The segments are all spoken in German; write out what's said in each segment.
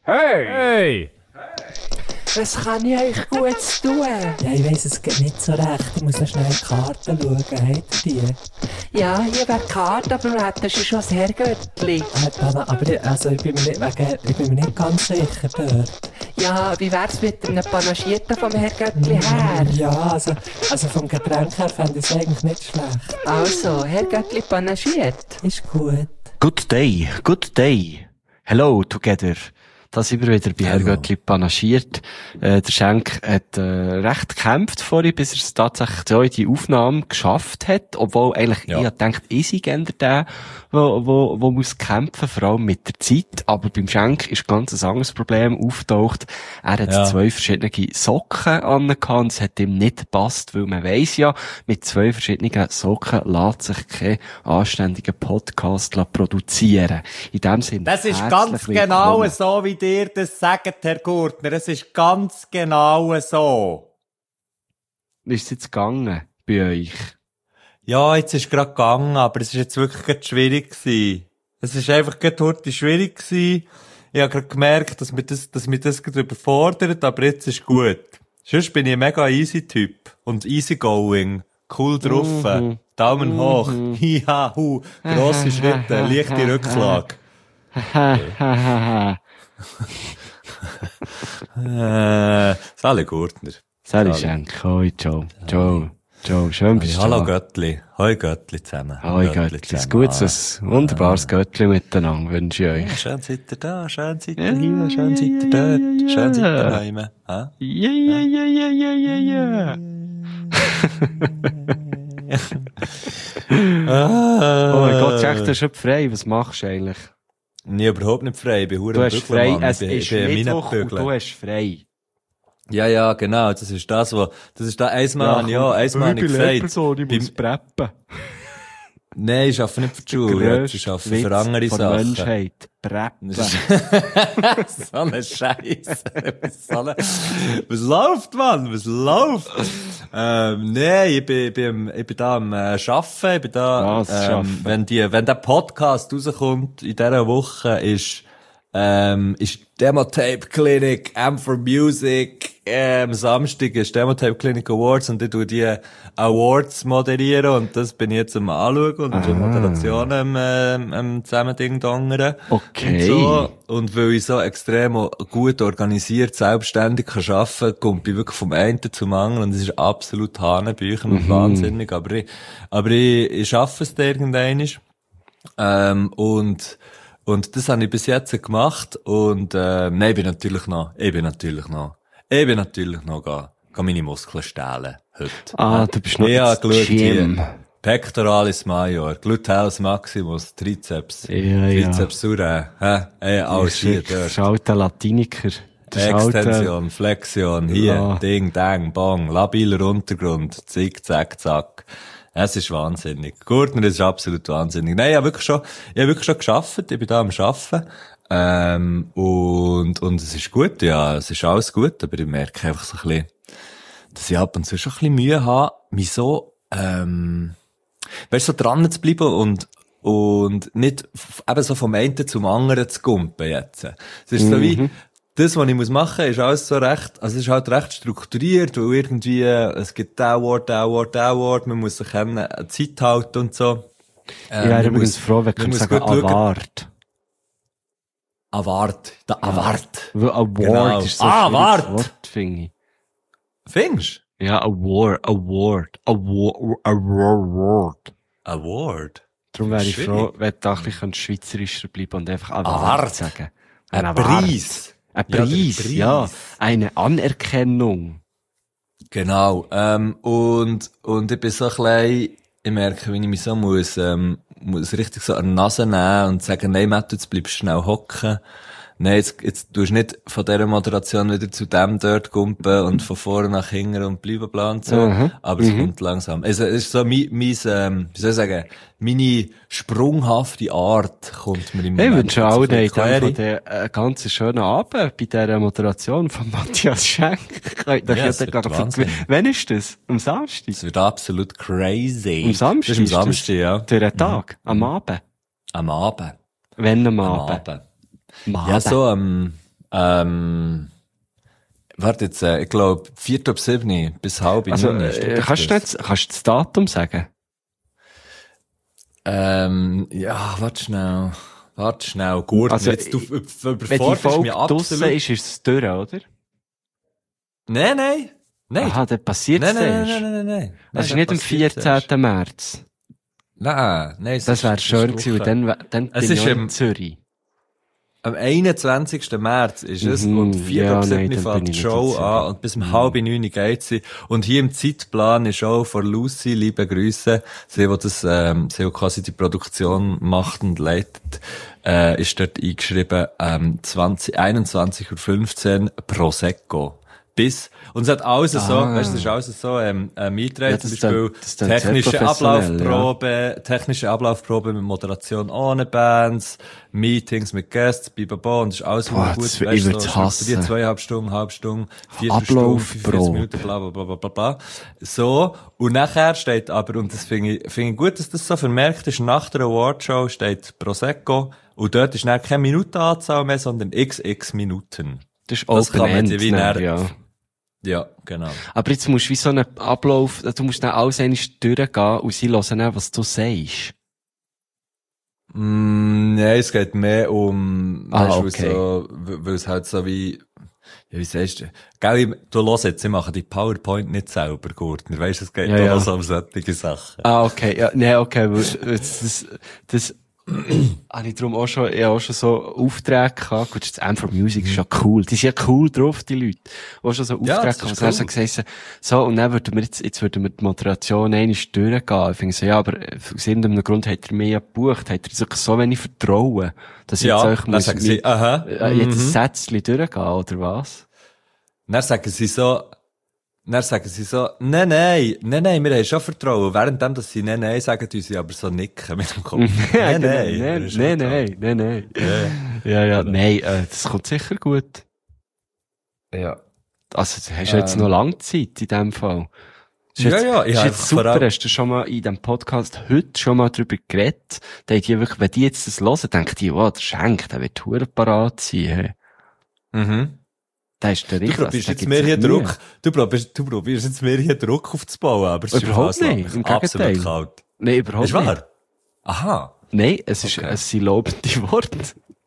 Hey! Hey! Was kann ich euch Gutes tun? Ja, ich weiss, es geht nicht so recht. Ich muss noch schnell in die Karten schauen. Habt ihr die? Ja, hier wäre die Karte, aber wir hätten schon das Herrgöttli. Aber ich bin mir nicht ganz sicher dort. Ja, wie wär's mit einem Panagierten vom Herrgöttli her? Ja, also vom Getränk her fände ich es eigentlich nicht schlecht. Also, Herrgöttli panagiert. Ist gut. Good day, good day. Hello together. Da sind wir wieder bei Herr Göttli panaschiert. Der Schenk hat recht gekämpft vorhin, bis er es tatsächlich so in die Aufnahme geschafft hat. Obwohl eigentlich, ich dachte, ich sei eher der, wo muss kämpfen, vor allem mit der Zeit. Aber beim Schenk ist ganz ein anderes Problem auftaucht. Er hat 2 verschiedene Socken angehabt und es hat ihm nicht gepasst, weil man weiss ja, mit 2 verschiedenen Socken lässt sich kein anständiger Podcast produzieren. In dem Sinne. Das ist ganz genau so, wie ihr das sagt, Herr Gurtner. Es ist ganz genau so. Wie ist es jetzt gegangen bei euch? Ja, jetzt ist gerade gegangen, aber es ist jetzt wirklich gerade schwierig gewesen. Es ist einfach gerade heute schwierig gewesen. Ich habe gerade gemerkt, dass mich das gerade überfordert, aber jetzt ist gut. Sonst bin ich ein mega easy Typ und easygoing, cool drauf, Daumen hoch, hiha, grosse Schritte, leichte Rücklage. Sali Gurtner. Sali Schenk, hoi, ciao, ciao, ciao, schön bist du Hallo da. Göttli, hoi Göttli zusammen. Hoi Göttli, ein gutes, wunderbares Göttli miteinander wünsche ich euch. Schön seid ihr da, schön seid ihr hier, schön seid ihr dort, schön seid ihr daheim. Ja. Oh mein Gott, Jack, du bist schon frei, was machst du eigentlich? Nee, überhaupt nicht frei, ich bin Du hast frei, es ist Mittwoch und Bügeln. du hast frei. Ja, genau, das ist da einmal habe ich gesagt. Ich muss preppen. Nein, ich arbeite nicht für die Schule, ich arbeite für andere von Sachen. Menschheit. Preppen. So eine Scheiße. Was läuft, Mann? Was läuft? Nee, ich bin da am Arbeiten. Ich bin da, wenn der Podcast rauskommt in dieser Woche, ist Demotape Clinic, M4 Music, Samstag ist Demotape Clinic Awards und ich tue die Awards moderieren und das bin ich jetzt am Anschauen und die Moderationen zusammen dingdongern. Okay. Und so. Und weil ich so extrem gut organisiert, selbstständig kann arbeiten, kommt ich wirklich vom einen zum anderen und es ist absolut Hanebüchen und wahnsinnig, aber ich schaffe es da irgendwann. Und das habe ich bis jetzt gemacht und nein, ich bin natürlich noch meine Muskeln stählen heute. Du bist noch ins Gym. Pectoralis Major, Gluteus Maximus, Trizeps, Trizeps Sura, alles hier Das dort. ist halt ein Latiniker. Extension, Flexion, hier, Ding, Dang, Bong, labiler Untergrund, Zick, Zack, Zack. Es ist wahnsinnig. Gurtner ist absolut wahnsinnig. Nein, ich habe wirklich schon gearbeitet. Ich bin da am Arbeiten. Und es ist gut, ja. Es ist alles gut. Aber ich merke einfach so ein bisschen, dass ich ab und zu schon ein bisschen Mühe habe, mich so, so dran zu bleiben und nicht eben so vom einen zum anderen zu gumpen jetzt. Es ist so wie, das, was ich machen muss, ist alles so recht, also es ist halt recht strukturiert, weil irgendwie, es gibt den Award, man muss sich Zeit halten und so. Ich wäre übrigens froh, wenn du sagen Award. Award. Weil Award Genau. ist so ein Award. Wort, finde ich. Findest du? Ja, Award. Darum wäre ich froh, wenn du ein bisschen schweizerischer bleiben und einfach Award sagen. Ein Preis. Ein Preis, ja. Eine Anerkennung. Genau. Und ich bin so klein, ich merke, wenn ich mich so muss richtig so an die Nase nehmen und sagen, nein, Matt, jetzt bleibst du schnell hocken. Nein, jetzt tust du nicht von dieser Moderation wieder zu dem dort gumpen und von vorne nach hinten und bleiben bleiben und so. Aber es kommt langsam. Es ist so wie soll ich sagen, meine sprunghafte Art kommt mir im Moment. Ich wünsche auch den ganz schönen Abend bei dieser Moderation von Matthias Schenk. Wann ist das? Am Samstag? Es wird absolut crazy. Am Samstag? Das ist am Samstag, ja. Der Tag? Am Abend? Am Abend. Wenn am Abend? Ja, so am Warte jetzt, ich glaube, 4:07 bis 8:30. Also, kannst du das Datum sagen? Ja, warte schnell. Gut, Also, jetzt, du wenn die überforderst mich Folge draussen absolut. ist es durch, oder? Nein. Aha, dann passiert es erst. Nein. Das ist nicht am 14. März. Nein. Das wäre schön gewesen, weil dann bin ich auch in am Zürich. 21. März ist es, und 4:07 fängt die Show an, und bis um 8:30 geht sie. Und hier im Zeitplan ist auch von Lucy, liebe Grüße, sie, die das, sie, quasi die Produktion macht und leitet, ist dort eingeschrieben, 21:15 Uhr Prosecco. Und es hat alles so, weißt du, es ist alles so, eingetragen, zum Beispiel technische Ablaufprobe mit Moderation ohne Bands, Meetings mit Guests, bibabo, und es ist alles gut, weißt du, so, 2,5 Stunden, halbe Stunde, 4 Stunden, 45 Minuten, bla, bla, bla, bla, bla. So. Und nachher steht aber, und das finde ich gut, dass das so vermerkt ist, nach der Awardshow steht Prosecco, und dort ist dann keine Minutenanzahl mehr, sondern XX Minuten. Das ist Open-End, ja. Ja, genau. Aber jetzt musst du wie so einen Ablauf, du musst dann alles einmal durchgehen und sie hören dann, was du sagst. Nein, es geht mehr um, okay. so, weil es halt so wie, ja, wie sagst du, gell, du hörst jetzt, ich mache die PowerPoint nicht selber, Gurtner, weisst du, es geht ja. auch so um solche Sachen. Okay, ja, nee, okay, das habe ich darum auch schon so Aufträge gehabt. Gut, das M4 Music ist ja cool. Die sind ja cool drauf, die Leute. Auch schon so Aufträge gehabt. Und dann so gesagt, so, und dann würden wir jetzt würden wir die Moderation einmal durchgehen. Ich finde so, ja, aber aus irgendeinem Grund hat er mich ja gebucht, hat er so wenig Vertrauen, dass ich jetzt euch muss jetzt ein Sätzchen durchgehen, oder was? Dann sagen sie so, nein, wir haben schon Vertrauen. Währenddem, dass sie nein sagen, tun sie aber so nicken mit dem Kopf. Nein. Ja, nein, das kommt sicher gut. Ja. Also, du hast jetzt noch lange Zeit in dem Fall. Ich habe jetzt super, hast du schon mal in diesem Podcast heute schon mal drüber geredet. Da die wirklich, wenn die jetzt das hören, denken die, wow, der Schenk, der wird verdammt parat sein. Da ist der richtig. Du probierst jetzt mir hier Druck aufzubauen, aber es ist überhaupt nicht, im absolut Gegenteil. kalt. Nein, überhaupt ist wahr? nicht. Aha. Nein, es sind lobende Worte.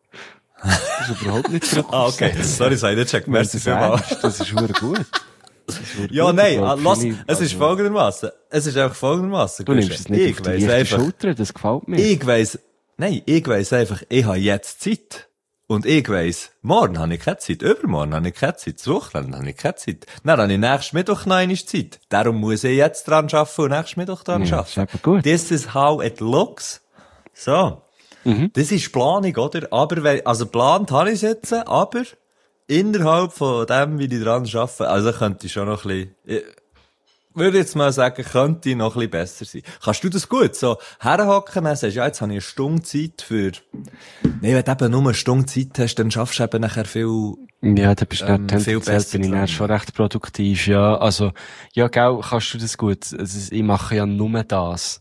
Das ist überhaupt nicht Druck. Okay. Sorry, sei nicht check. Merci vielmals. Das ist verdammt gut. Ja, nein, lass, es ist folgendermaßen. Du nimmst es nicht auf die leichte Schulter, das gefällt mir. Ich weiss einfach, ich habe jetzt Zeit. Und ich weiss, morgen habe ich keine Zeit, übermorgen habe ich keine Zeit, das Wochenende habe ich keine Zeit. Dann habe ich nächsten Mittwoch noch einmal Zeit. Darum muss ich jetzt dran arbeiten und nächsten Mittwoch dran arbeiten. Gut. This is how it looks. So. Das ist Planung, oder? Aber geplant habe ich es jetzt, aber innerhalb von dem, wie ich dran arbeite, also könnte ich schon noch ein bisschen, würde jetzt mal sagen, könnte noch ein bisschen besser sein. Kannst du das gut so herhocken, dann sagst du, ja, jetzt habe ich eine Stunde Zeit für, nee, wenn du eben nur eine Stunde Zeit hast, dann schaffst du eben nachher viel, ja, da bist du viel besser. Bin ich dann schon recht produktiv, ja. Also, ja, gell, kannst du das gut. Also, ich mache ja nur das.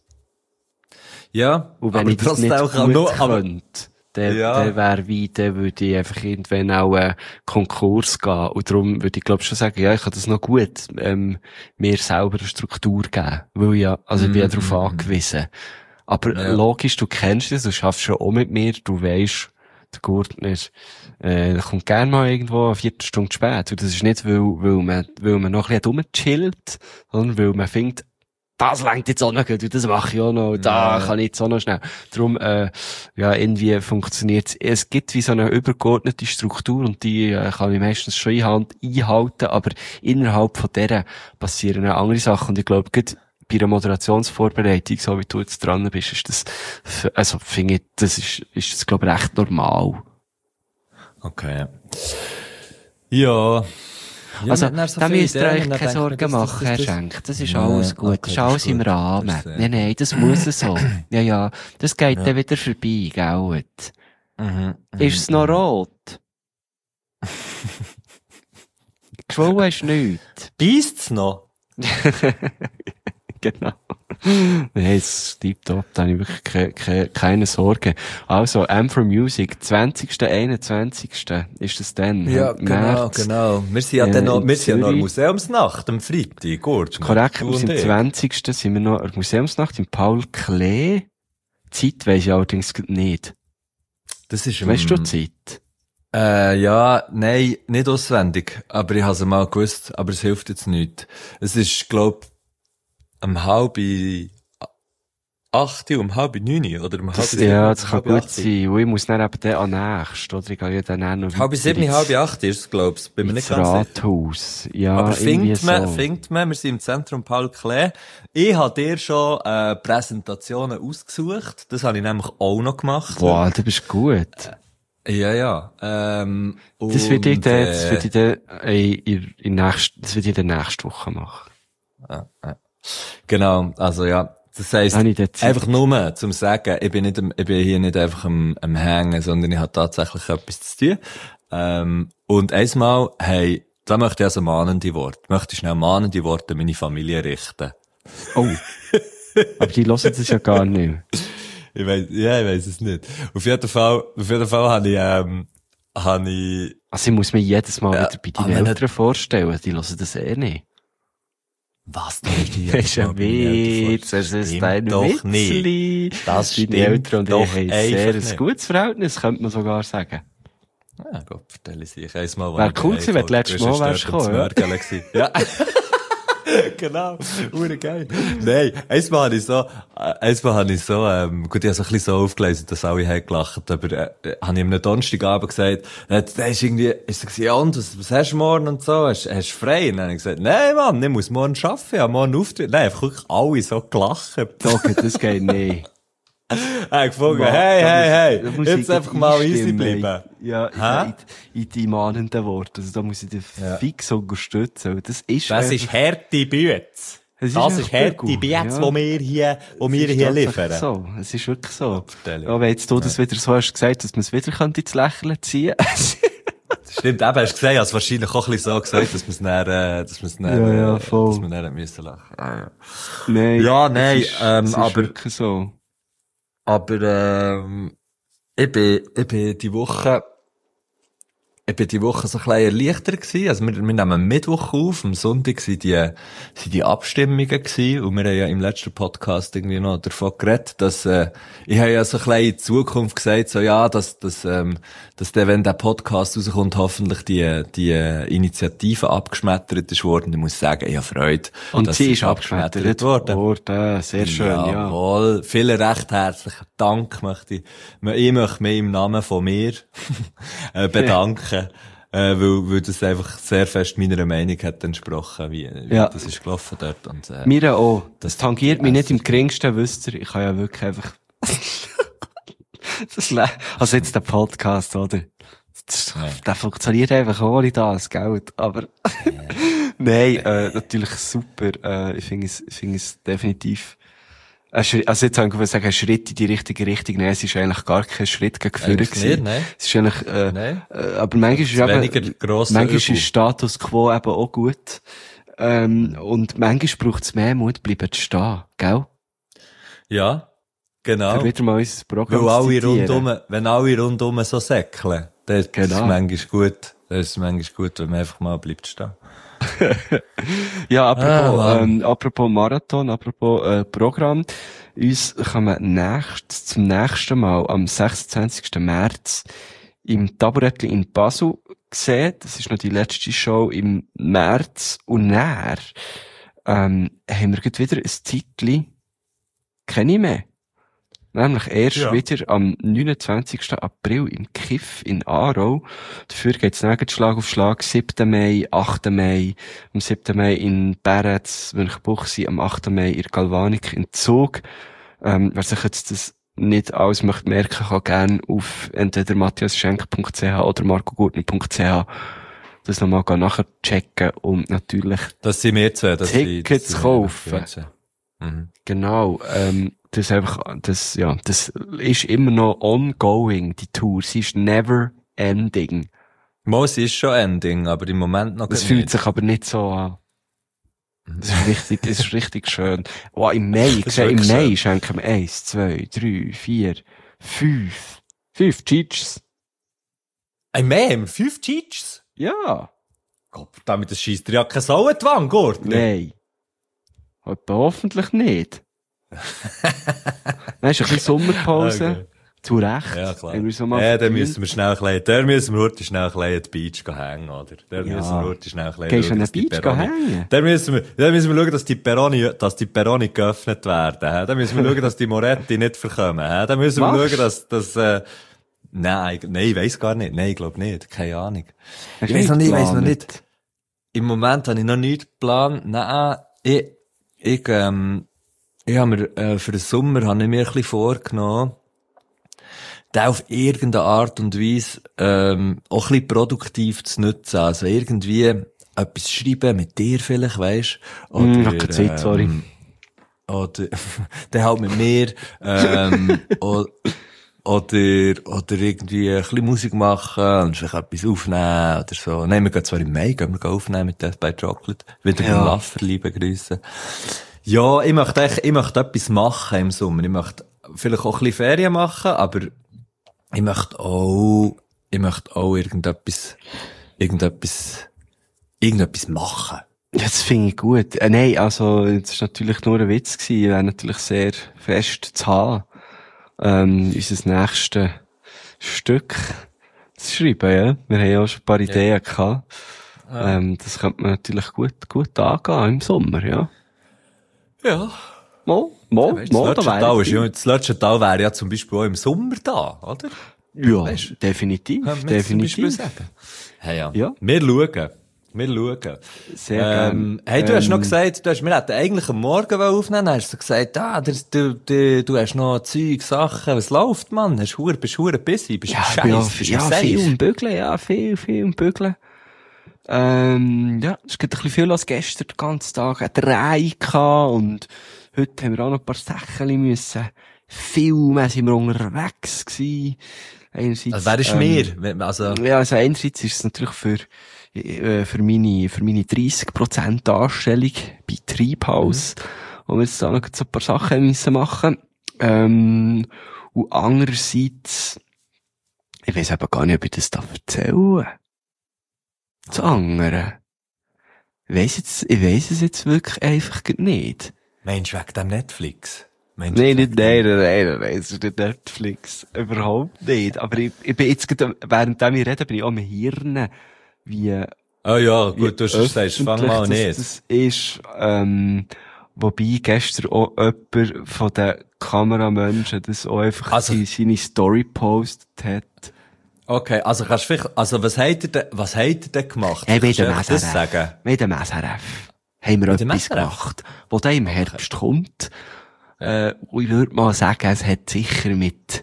Ja. Und wenn ich das nicht gut könnte, dann würde ich einfach irgendwann auch Konkurs gehen. Und darum würde ich, glaube schon sagen, ja, ich kann das noch gut, mir selber eine Struktur geben. Weil ja, also ich bin ja darauf angewiesen. Aber logisch, du kennst es, du schaffst schon auch mit mir, du weisst, der Gurtner, kommt gerne mal irgendwo eine Viertelstunde spät. Und das ist nicht, weil man noch ein bisschen rumchillt, sondern weil man findet, das lenkt jetzt auch noch gut, das mache ich auch noch, da kann ich jetzt auch noch schnell. Darum, irgendwie funktioniert's. Es gibt wie so eine übergeordnete Struktur und die kann ich meistens schon einhalten, aber innerhalb von der passieren auch andere Sachen und ich glaube, gerade bei einer Moderationsvorbereitung, so wie du jetzt dran bist, ist das, also finde ich, das ist glaube ich recht normal. Okay. Ja. Ja, also, da müsst ihr euch keine Sorgen machen, Herr Schenk. Das ist alles gut. Okay, das ist alles im Rahmen. Nein, das muss so. Ja, das geht dann wieder vorbei, gell? Ist es noch rot? Geschwollen ist nichts. Beisst's noch? Genau. Nein, es ist tiptop, da habe ich wirklich keine Sorge. Also, M for Music, 20., 21. ist das dann? Ja, März. genau. Wir sind ja dann noch, wir sind ja noch Museumsnacht am Freitag, gut. Korrekt, wir sind am 20. sind wir noch an der Museumsnacht im Paul Klee. Zeit weiss ich allerdings nicht. Das ist Weißt du die Zeit? Ja, nein, nicht auswendig. Aber ich habe es mal gewusst, aber es hilft jetzt nicht. Es ist, glaub, um 7:30, um 7:30, oder um 7:30. Ja, das kann gut sein. Und ich muss dann eben den an nächst, oder? Ich gehe ja dann auch noch 7:30, 7:30 ist es, glaub ich. Bin mir nicht ganz sicher. Rathaus. Ja, aber findet man, so. wir sind im Zentrum Paul Klee. Ich habe dir schon, Präsentationen ausgesucht. Das habe ich nämlich auch noch gemacht. Boah, du bist gut. Ja. Das wird ich dann, das wird ich dann nächste Woche machen. Genau, also ja. Das heisst, einfach nur, zum sagen, ich bin hier nicht einfach am Hängen, sondern ich habe tatsächlich etwas zu tun. Und einmal, hey, da möchte ich also mahnende Worte. Möchte ich schnell mahnende Worte an meine Familie richten. Oh. Aber die hören das ja gar nicht. Ich weiss es nicht. Auf jeden Fall habe ich, also ich muss mir jedes Mal wieder bei deinen Eltern vorstellen, die hören das nicht. Was denkst du Das ist ein Witz, es ist ein Witzli. Das stimmt deine Eltern und doch ich haben sehr ein gutes Verhältnis, könnte man sogar sagen. Ja, Gott, vertelle ich sich. Einmal wäre cool gewesen, wenn du letztes Mal wärst gekommen. Ja. Genau. Geil. Nein, einmal habe ich so, gut, ich habe so ein bisschen so aufgelesen, dass alle haben gelacht, aber, habe ich am Donnerstagabend gesagt, da ist irgendwie, ist er gesagt, ja, und, was hast du morgen und so? Hast du frei? Und dann habe ich gesagt, nein, Mann, ich muss morgen arbeiten, ich habe morgen Auftritt. Nein, einfach wirklich alle so gelacht. Doch, das geht nicht. Er hat gefunden, hey, jetzt einfach mal easy bleiben. Ja, in die mahnenden Worte. Also da muss ich dich fix unterstützen. Das ist harte Bütz. Das ist harte Bütz, die wir hier liefern. So. Es ist wirklich so. Ja, wenn jetzt du das wieder so hast gesagt, dass man es wieder ins Lächeln ziehen könnte. Das stimmt, eben, hast du gesehen, hast wahrscheinlich auch ein bisschen so gesagt, dass wir dann müssen lachen. Nein. Ja, nein, aber wirklich so. Aber, ich bin die Woche so ein bisschen erleichtert gewesen. Also wir nehmen Mittwoch auf, am Sonntag sind die Abstimmungen gewesen. Und wir haben ja im letzten Podcast irgendwie noch davon geredet, dass, ich habe ja so ein bisschen in die Zukunft gesagt, so, ja, dass dann, wenn der Podcast rauskommt, hoffentlich die Initiative abgeschmettert ist worden. Ich muss sagen, ich habe Freude. Und sie ist abgeschmettert worden. Sehr schön, Jawohl. Vielen recht herzlichen Dank möchte ich möchte mich im Namen von mir, bedanken. Weil das einfach sehr fest meiner Meinung hat entsprochen, wie das ist gelaufen dort. Und, mir auch. Das tangiert mich nicht im geringsten, wisst ihr. Ich kann ja wirklich einfach, also jetzt der Podcast, oder? Der funktioniert einfach ohne das Geld, aber, nein, natürlich super, ich finde es definitiv, also jetzt habe ich sagen, ein Schritt in die richtige Richtung. Nein, es ist eigentlich gar kein Schritt gegen vorne gewesen. Nein. Es ist eigentlich, aber manchmal ist Status Quo eben auch gut. Und manchmal braucht es mehr Mut, bleiben zu stehen, gell? Ja, genau. Für wieder mal unser Programm wenn alle rundum so säckeln, dann ist es manchmal gut. Dann ist es manchmal gut, wenn man einfach mal bleibt stehen. Ja, apropos Marathon, apropos Programm. Uns kann man zum nächsten Mal am 26. März im Taburettli in Basel sehen. Das ist noch die letzte Show im März. Und dann haben wir gerade wieder ein Zeitchen, kenne ich mehr. Nämlich erst wieder am 29. April im Kiff in Aarau. Dafür geht's dann Schlag auf Schlag. 7. Mai, 8. Mai, am 7. Mai in Beretz, Münchbuchsee, am 8. Mai in Galvanik in Zug. Wer sich jetzt das nicht alles möchte merken, kann gerne auf entweder matthiasschenk.ch oder marcogurtner.ch das nochmal nachher checken und natürlich Tickets kaufen. Genau, das ist immer noch ongoing, die Tour. Sie ist never ending. Sie ist schon ending, aber im Moment noch das fühlt sich aber nicht so an. Das ist richtig schön. Oh, im Mai schenken wir 1, 2, 3, 4, 5 Cheats. Im Mai haben wir 5 Cheats? Ja. Gott, damit das scheisst dir ja keine Sau in die Wange, Gurtli. Nein. Aber hoffentlich nicht. Dann ist ein bisschen Sommerpause. Okay. Zu Recht. Ja, klar. Dann müssen wir schnell heute schnell an die Beach hängen, oder? Müssen wir heute schnell Gehst du an die Beach hängen? Dann müssen wir schauen, dass die Perroni geöffnet werden, Dann müssen wir schauen, dass die Moretti nicht verkommen, Dann müssen wir schauen, dass nein, ich weiss gar nicht. Nein, ich glaube nicht. Keine Ahnung. Ich weiss noch nicht. Im Moment habe ich noch nichts geplant. Nein, ich habe mir, für den Sommer habe ich mir ein bisschen vorgenommen, den auf irgendeine Art und Weise, auch ein bisschen produktiv zu nutzen. Also irgendwie etwas schreiben mit dir vielleicht, weisst? Oder, keine Zeit, sorry. Oder, dann halt mit mir, oder irgendwie ein bisschen Musik machen und vielleicht etwas aufnehmen oder so. Nein, wir gehen zwar im Mai, gehen wir aufnehmen mit Death by Chocolate. Wieder beim Laffer, liebe Grüße. Ja, ich möchte etwas machen im Sommer. Ich möchte vielleicht auch ein bisschen Ferien machen, aber ich möchte auch irgendetwas machen. Das finde ich gut. Nein, also, das war natürlich nur ein Witz gewesen. Ich wäre natürlich sehr fest zu haben, unser nächstes Stück zu schreiben, ja. Wir haben ja auch schon ein paar Ideen gehabt. Das könnte man natürlich gut angehen im Sommer, ja. Ja. Das letzte Teil wäre ja zum Beispiel auch im Sommer da, oder? Ja, definitiv. Sagen. Hey, ja. Wir schauen. Sehr gerne. Hey, du hast noch gesagt, wir hätten eigentlich am Morgen aufnehmen, dann hast du gesagt, du hast noch Zeug, Sachen, was läuft, Mann? Bist du busy? Bist du scheiße? Viel im Bügeln, viel im Bügeln. Es gibt ein bisschen viel los gestern den ganzen Tag, ein Dreh gehabt und heute haben wir auch noch ein paar Sachen müssen filmen, sind wir unterwegs gewesen. Einerseits, also wer ist mir? Also einerseits ist es natürlich für meine 30% Anstellung bei Treibhaus, wo wir jetzt da noch so ein paar Sachen müssen machen. Und andererseits, ich weiss aber gar nicht, ob ich das erzählen darf. Das andere. Ich weiss es jetzt wirklich einfach nicht. Meinst du wegen dem Netflix? Nein, es ist nicht Netflix. Überhaupt nicht. Aber ich bin jetzt gerade, während ich rede, bin ich auch im Hirn, wie... Oh ja, gut, du sagst, fang mal nicht. Das ist, wobei gestern auch jemand von den Kameramenschen das auch einfach in seine Story gepostet hat. Okay, also kannst du vielleicht, also was habt ihr denn gemacht? Hey, mit dem SRF. Mit dem SRF. Haben wir etwas gemacht, wo dann im Herbst kommt. Und ich würde mal sagen, es hat sicher mit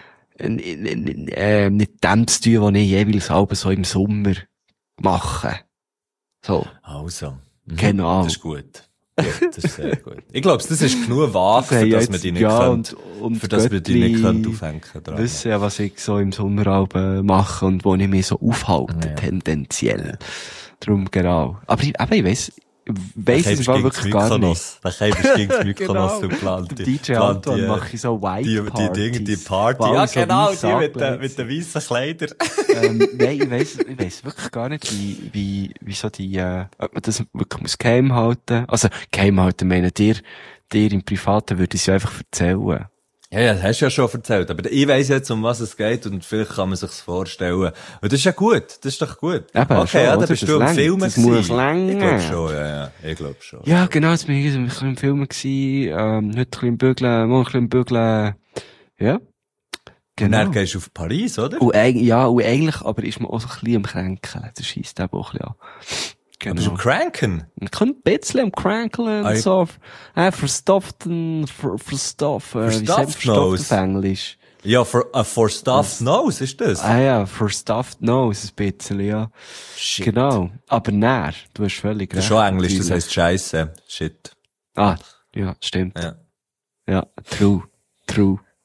dem zu tun, was ich jeweils halb so im Sommer mache. So. Also. Genau. Das ist gut. Ja, das ist sehr gut. Ich glaube, das ist genug vage, für das wir die nicht aufhängen können. Wissen ja, was ich so im Sommeralben mache und wo ich mich so aufhalte, tendenziell. Darum, genau. Aber ich weiss es war wirklich gar nicht. Dann kämst du gegen das Mykonos und plant die. DJ Anton mache ich so White Parties. Die Party. Ja, so genau, die mit den weißen Kleidern. Nein, ich weiss wirklich gar nicht, wie so die, ob man das wirklich muss geheim halten. Also, geheim halten, meine dir im Privaten würde ich es ja einfach erzählen. Ja, das hast du ja schon erzählt. Aber ich weiss jetzt, um was es geht und vielleicht kann man sich's vorstellen. Und das ist ja gut. Das ist doch gut. Eben, okay, schon, ja, dann bist du im Film gewesen. Das muss länger. Ich glaube schon, ja. Ich glaube schon. Ja, genau, jetzt bin ich ein bisschen im Film gewesen. Heute ein bisschen im Bügeln, morgen ein bisschen im Bügeln. Ja. Genau. Und dann gehst du auf Paris, oder? Und eigentlich, aber ist man auch so ein bisschen am Kränkeln. Das scheisst eben auch ein bisschen an. Genau. Aber schon cranken? Ich kann ein bisschen am Kränkeln und so. Verstopft Nose? Wie sagt verstopft auf Englisch? Ja, for stuffed nose ist das? Ah ja, for stuffed nose ein bisschen, ja. Shit. Genau. Aber näher, du hast völlig recht. Das ist schon Englisch, das heisst Scheisse. Shit. Ah, ja, stimmt. Ja. Ja, true.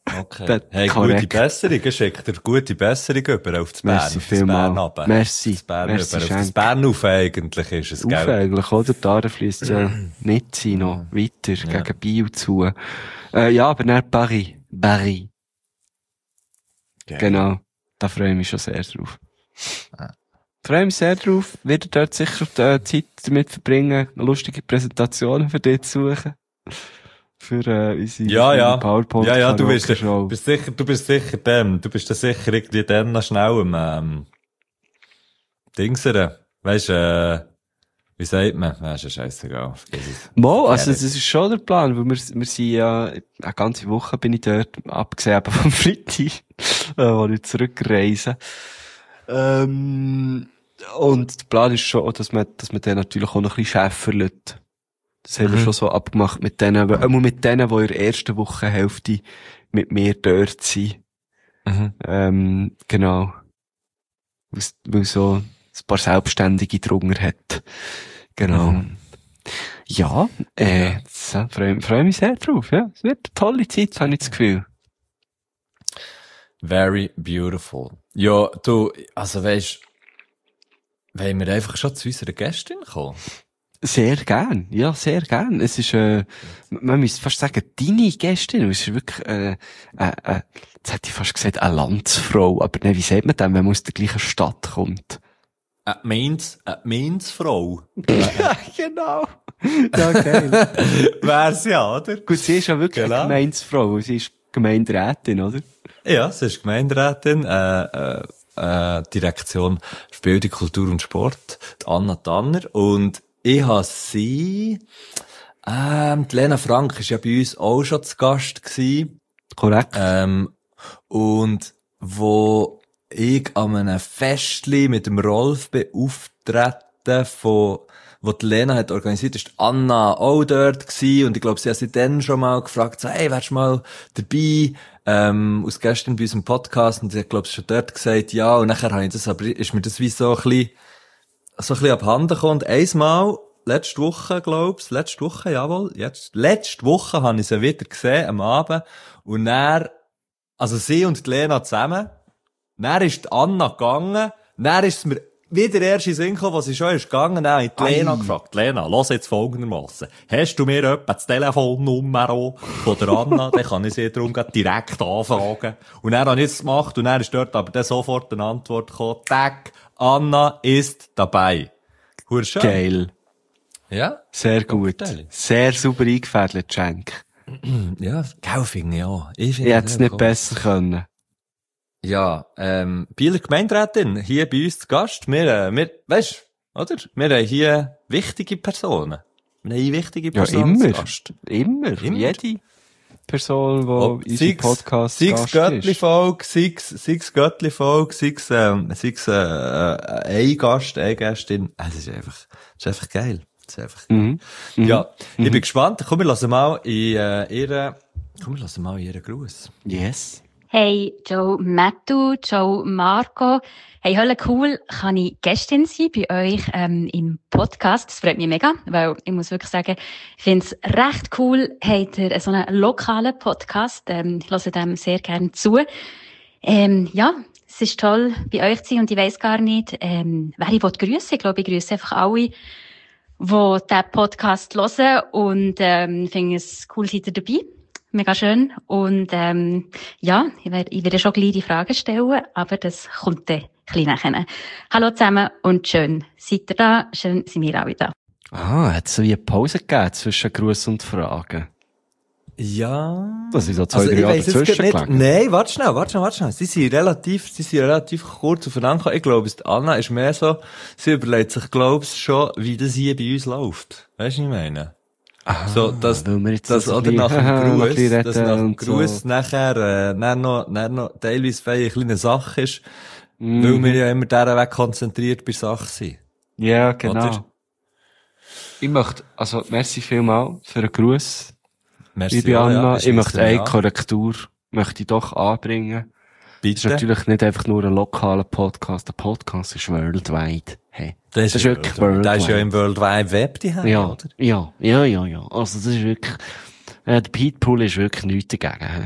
Okay. Hey, gute Besserung. Schickt dir gute Besserung über auf das Bern. Merci vielmals. Merci. Auf das Bern auf eigentlich ist es, gell? Auf eigentlich, oder? Die Aare fliesst ja nicht sein, noch weiter, gegen Biel zu. Ja, aber nicht Paris. Paris. Okay. Genau. Da freue ich mich schon sehr drauf. Freue mich sehr drauf. Werde dort sicher Zeit damit verbringen, lustige Präsentationen für dich zu suchen. Für unsere PowerPoint. Ja, du bist sicher irgendwie dann noch schnell am Dingseren. Weisst wie sagt man? Ist ja scheissegal. Mo, also das ist schon der Plan, weil wir sind ja eine ganze Woche bin ich dort, abgesehen eben vom Freitag, wo ich zurückreise. Und der Plan ist schon, dass man den natürlich auch noch ein bisschen schäferlet. Das haben wir schon so abgemacht mit denen, die in der ersten Wochenhälfte mit mir dort sind. Genau. Weil so ein paar Selbstständige drunter hat. Genau. Ja, freue mich sehr drauf, ja. Es wird eine tolle Zeit, habe ich das Gefühl. Very beautiful. Ja, du, also weisst, wollen wir einfach schon zu unserer Gästin kommen? Sehr gern, ja, sehr gern. Es ist, man müsste fast sagen, deine Gästin. Es ist wirklich, jetzt hätte ich fast gesagt, eine Landsfrau. Aber ne, wie sagt man denn, wenn man aus der gleichen Stadt kommt? Mainz-Frau. Ja, genau. Ja, geil. Wär's ja, oder? Gut, sie ist ja wirklich eine Gemeinsfrau. Sie ist Gemeinderätin, oder? Ja, sie ist Gemeinderätin, Direktion für Bildung, Kultur und Sport, die Anna Tanner. Und ich habe sie, die Lena Frank ist ja bei uns auch schon zu Gast gewesen. Korrekt. Und wo ich an einem Festli mit dem Rolf beauftreten wo die Lena hat organisiert, ist Anna auch dort gewesen. Und ich glaube, sie hat sie dann schon mal gefragt, so, hey, wärst du mal dabei, aus gestern bei unserem Podcast? Und sie hat, glaube ich, schon dort gesagt, ja. Und nachher habe ich das, aber ist mir das wie so ein bisschen abhanden gekommen. Und einmal, letzte Woche habe ich sie wieder gesehen, am Abend. Und dann, also sie und die Lena zusammen. Dann ist die Anna gegangen. Dann ist es mir wieder erst in den Sinn gekommen, was sie schon ist gegangen. Dann habe ich die Lena gefragt. Lena, lass jetzt folgendermassen. Hast du mir etwa das Telefonnummer von der Anna? Dann kann ich sie darum direkt anfragen. Und dann habe ich es gemacht. Und dann ist dort aber dann sofort eine Antwort gekommen. Tag, Anna ist dabei. Schön. Geil. Ja? Sehr gut. Sehr super eingefädelt, Schenk. Ja, geil finde ich auch. Ich hätte es nicht besser können. Ja, Bieler Gemeinderätin, hier bei uns zu Gast. Wir, weisst, oder? Wir haben hier wichtige Personen. Wir haben wichtige Personen zu Gast. Immer. Jede Person, die in unserem Podcast Gast ist. Göttli-Folge, sechs Göttli-Folge, sechs ein Gast, eine Gästin. Das ist einfach geil. Das ist einfach geil. Ja, ich bin gespannt. Komm, wir lassen mal in ihren Gruß. Yes. Hey, Joe Mattu, Joe Marco. Hey, hölle cool, kann ich Gästin sein bei euch im Podcast. Das freut mich mega, weil ich muss wirklich sagen, ich finde es recht cool, habt ihr so einen lokalen Podcast. Ich höre dem sehr gerne zu. Ja, es ist toll, bei euch zu sein und ich weiss gar nicht, wer ich grüssen. Ich glaube, ich grüsse einfach alle, die diesen Podcast hören und finde es cool, seid ihr dabei. Mega schön. Und ja, ich werde schon gleich die Fragen stellen, aber das kommt dann ein bisschen nachher. Hallo zusammen und schön seid ihr da, schön sind wir alle da. Hat es so wie eine Pause gegeben zwischen Gruß und Fragen? Ja. Das ist so 2-3 Jahre dazwischen gelegen. Nein, warte schnell. Sie sind relativ kurz aufeinander gekommen. Ich glaube, die Anna ist mehr so, sie überlegt sich, glaube ich, schon, wie das hier bei uns läuft. Weißt du, was ich meine? So, das oder nach dem Gruß, nachher noch teilweise eine kleine Sache ist, weil wir ja immer diesen Weg konzentriert bei Sachen sind. Ja, genau. Oder? Ich möchte, also, merci vielmal für den Gruß. Merci, liebe Anna. Ich möchte eine Korrektur, möchte ich doch anbringen. Bitte? Das ist natürlich nicht einfach nur ein lokaler Podcast. Der Podcast ist worldwide. Hey. Das ist wirklich worldwide. Das ist ja im World Wide Web, die haben, oder? Ja. Also, das ist wirklich, der Pitbull ist wirklich nichts dagegen, hey.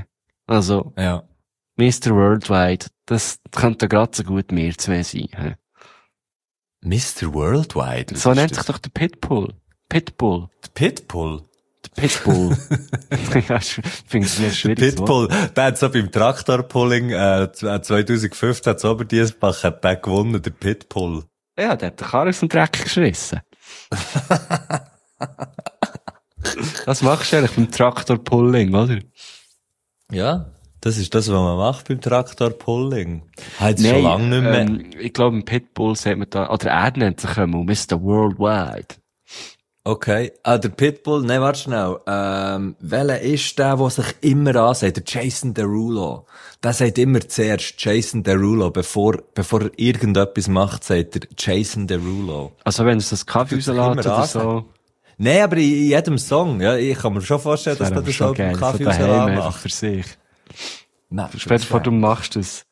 Also, Ja. Mr. Worldwide, das könnte gerade so gut wir zwei sein. He? Mr. Worldwide? So nennt sich doch der Pitbull. Pitbull. Der Pitbull? Der Pitbull. Ja, ich finde es mir schwierig. Pitbull, der hat so beim Traktorpulling 2015 zu Oberdiessbach hat der gewonnen, der Pitbull. Ja, der hat den Karren aus dem Dreck geschissen. Das machst du eigentlich beim Traktorpulling, oder? Ja, das ist das, was man macht beim Traktorpulling. Hat schon lange nicht mehr. Ich glaube, im Pitbull sagt man da, oder er nennt sich einmal Mr. Worldwide. Okay. Der Pitbull, nein, warte schnell. Welcher ist der sich immer ansagt? Der Jason Derulo. Der sagt immer zuerst Jason Derulo, bevor er irgendetwas macht, sagt er Jason Derulo. Also wenn es das Kaffee rauslässt oder so. Nein, aber in jedem Song, ja, ich kann mir schon vorstellen, dass der das auch beim Kaffee macht. Für sich. Nein, später vor du machst es.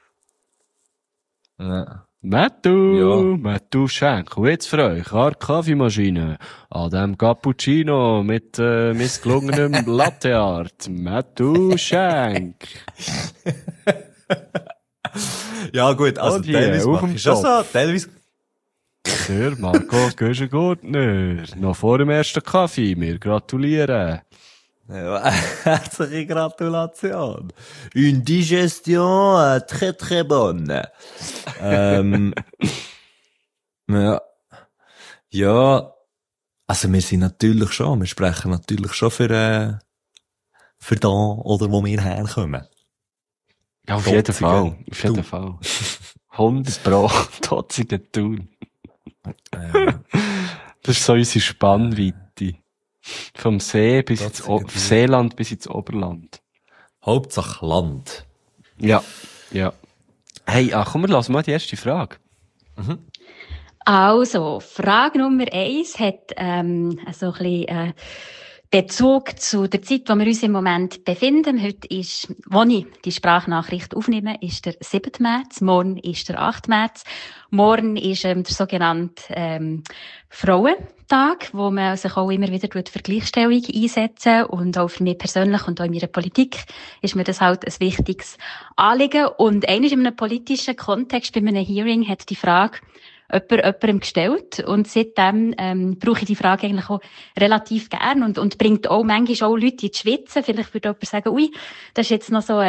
Ja. Mattu Schenk. Und jetzt für euch, eine Kaffeemaschine. An dem Cappuccino mit missgelungenem Latteart. Mattu Schenk. Ja gut, also teilweise mache ich schon so, teilweise... Sir Marco Göschengurtner. Noch vor dem ersten Kaffee. Wir gratulieren. Ja, herzliche Gratulation. Une digestion très très bonne. Ja. Ja. Also wir sind natürlich schon, wir sprechen natürlich schon für da, oder wo wir herkommen. Ja, auf jeden Fall. Auf jeden Fall. 100 Pro. Totzigen Thun. Das ist so unsere Spannweite. Vom See bis ins Seeland bis ins Oberland. Hauptsache Land. Ja, ja. Hey, komm, wir lassen mal die erste Frage. Mhm. Also, Frage Nummer 1 hat so ein bisschen Bezug zu der Zeit, wo wir uns im Moment befinden. Heute ist, wo ich die Sprachnachricht aufnehme, ist der 7. März. Morgen ist der 8. März. Morgen ist der sogenannte Frauentag, wo man sich auch immer wieder für Gleichstellung einsetzen. Und auch für mich persönlich und auch in meiner Politik ist mir das halt ein wichtiges Anliegen. Und einmal in einem politischen Kontext, bei einem Hearing, hat die Frage jemandem gestellt. Und seitdem brauche ich die Frage eigentlich auch relativ gern und bringt auch manchmal auch Leute in die Schwitzen. Vielleicht würde jemand sagen, ui, das ist jetzt noch so,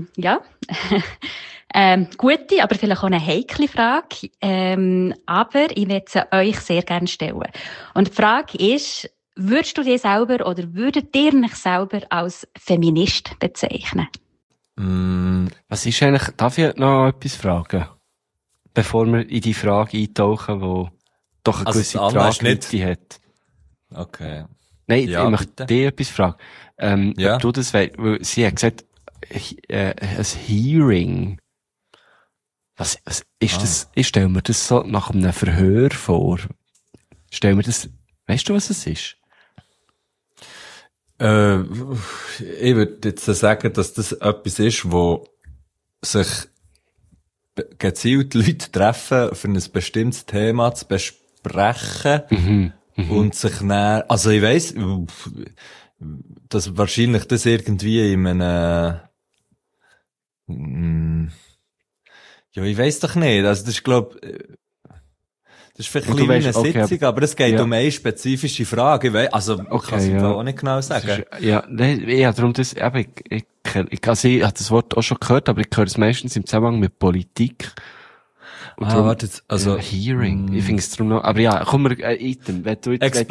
gute, aber vielleicht auch eine heikle Frage. Aber ich möchte sie euch sehr gerne stellen. Und die Frage ist, würdest du dich selber oder würdet ihr mich selber als Feminist bezeichnen? Was ist eigentlich, darf ich noch etwas fragen? Bevor wir in die Frage eintauchen, die doch eine gewisse Tragweite hat. Okay. Nein, ja, ich möchte dir etwas fragen. Ja. Ob du das weißt, weil sie hat gesagt, ein Hearing. Was ist das? Ich stelle mir das so nach einem Verhör vor. Stell mir das, weißt du, was es ist? Ich würde jetzt sagen, dass das etwas ist, wo sich gezielt Leute treffen, für ein bestimmtes Thema zu besprechen und sich dann, also ich weiss, dass wahrscheinlich das irgendwie in einem, ja, ich weiss doch nicht, also das ist glaub, das ist vielleicht ein bisschen eine Sitzung, aber es geht um eine spezifische Frage. Ich weiss, also, ich kann es auch nicht genau sagen. Darum das, eben, ich habe das Wort auch schon gehört, aber ich höre es meistens im Zusammenhang mit Politik. Und darum, warte jetzt, also. Hearing. Ich finde es darum noch, aber ja, komm mal, Item, wenn du jetzt,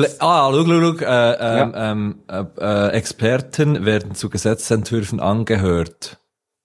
Experten werden zu Gesetzentwürfen angehört.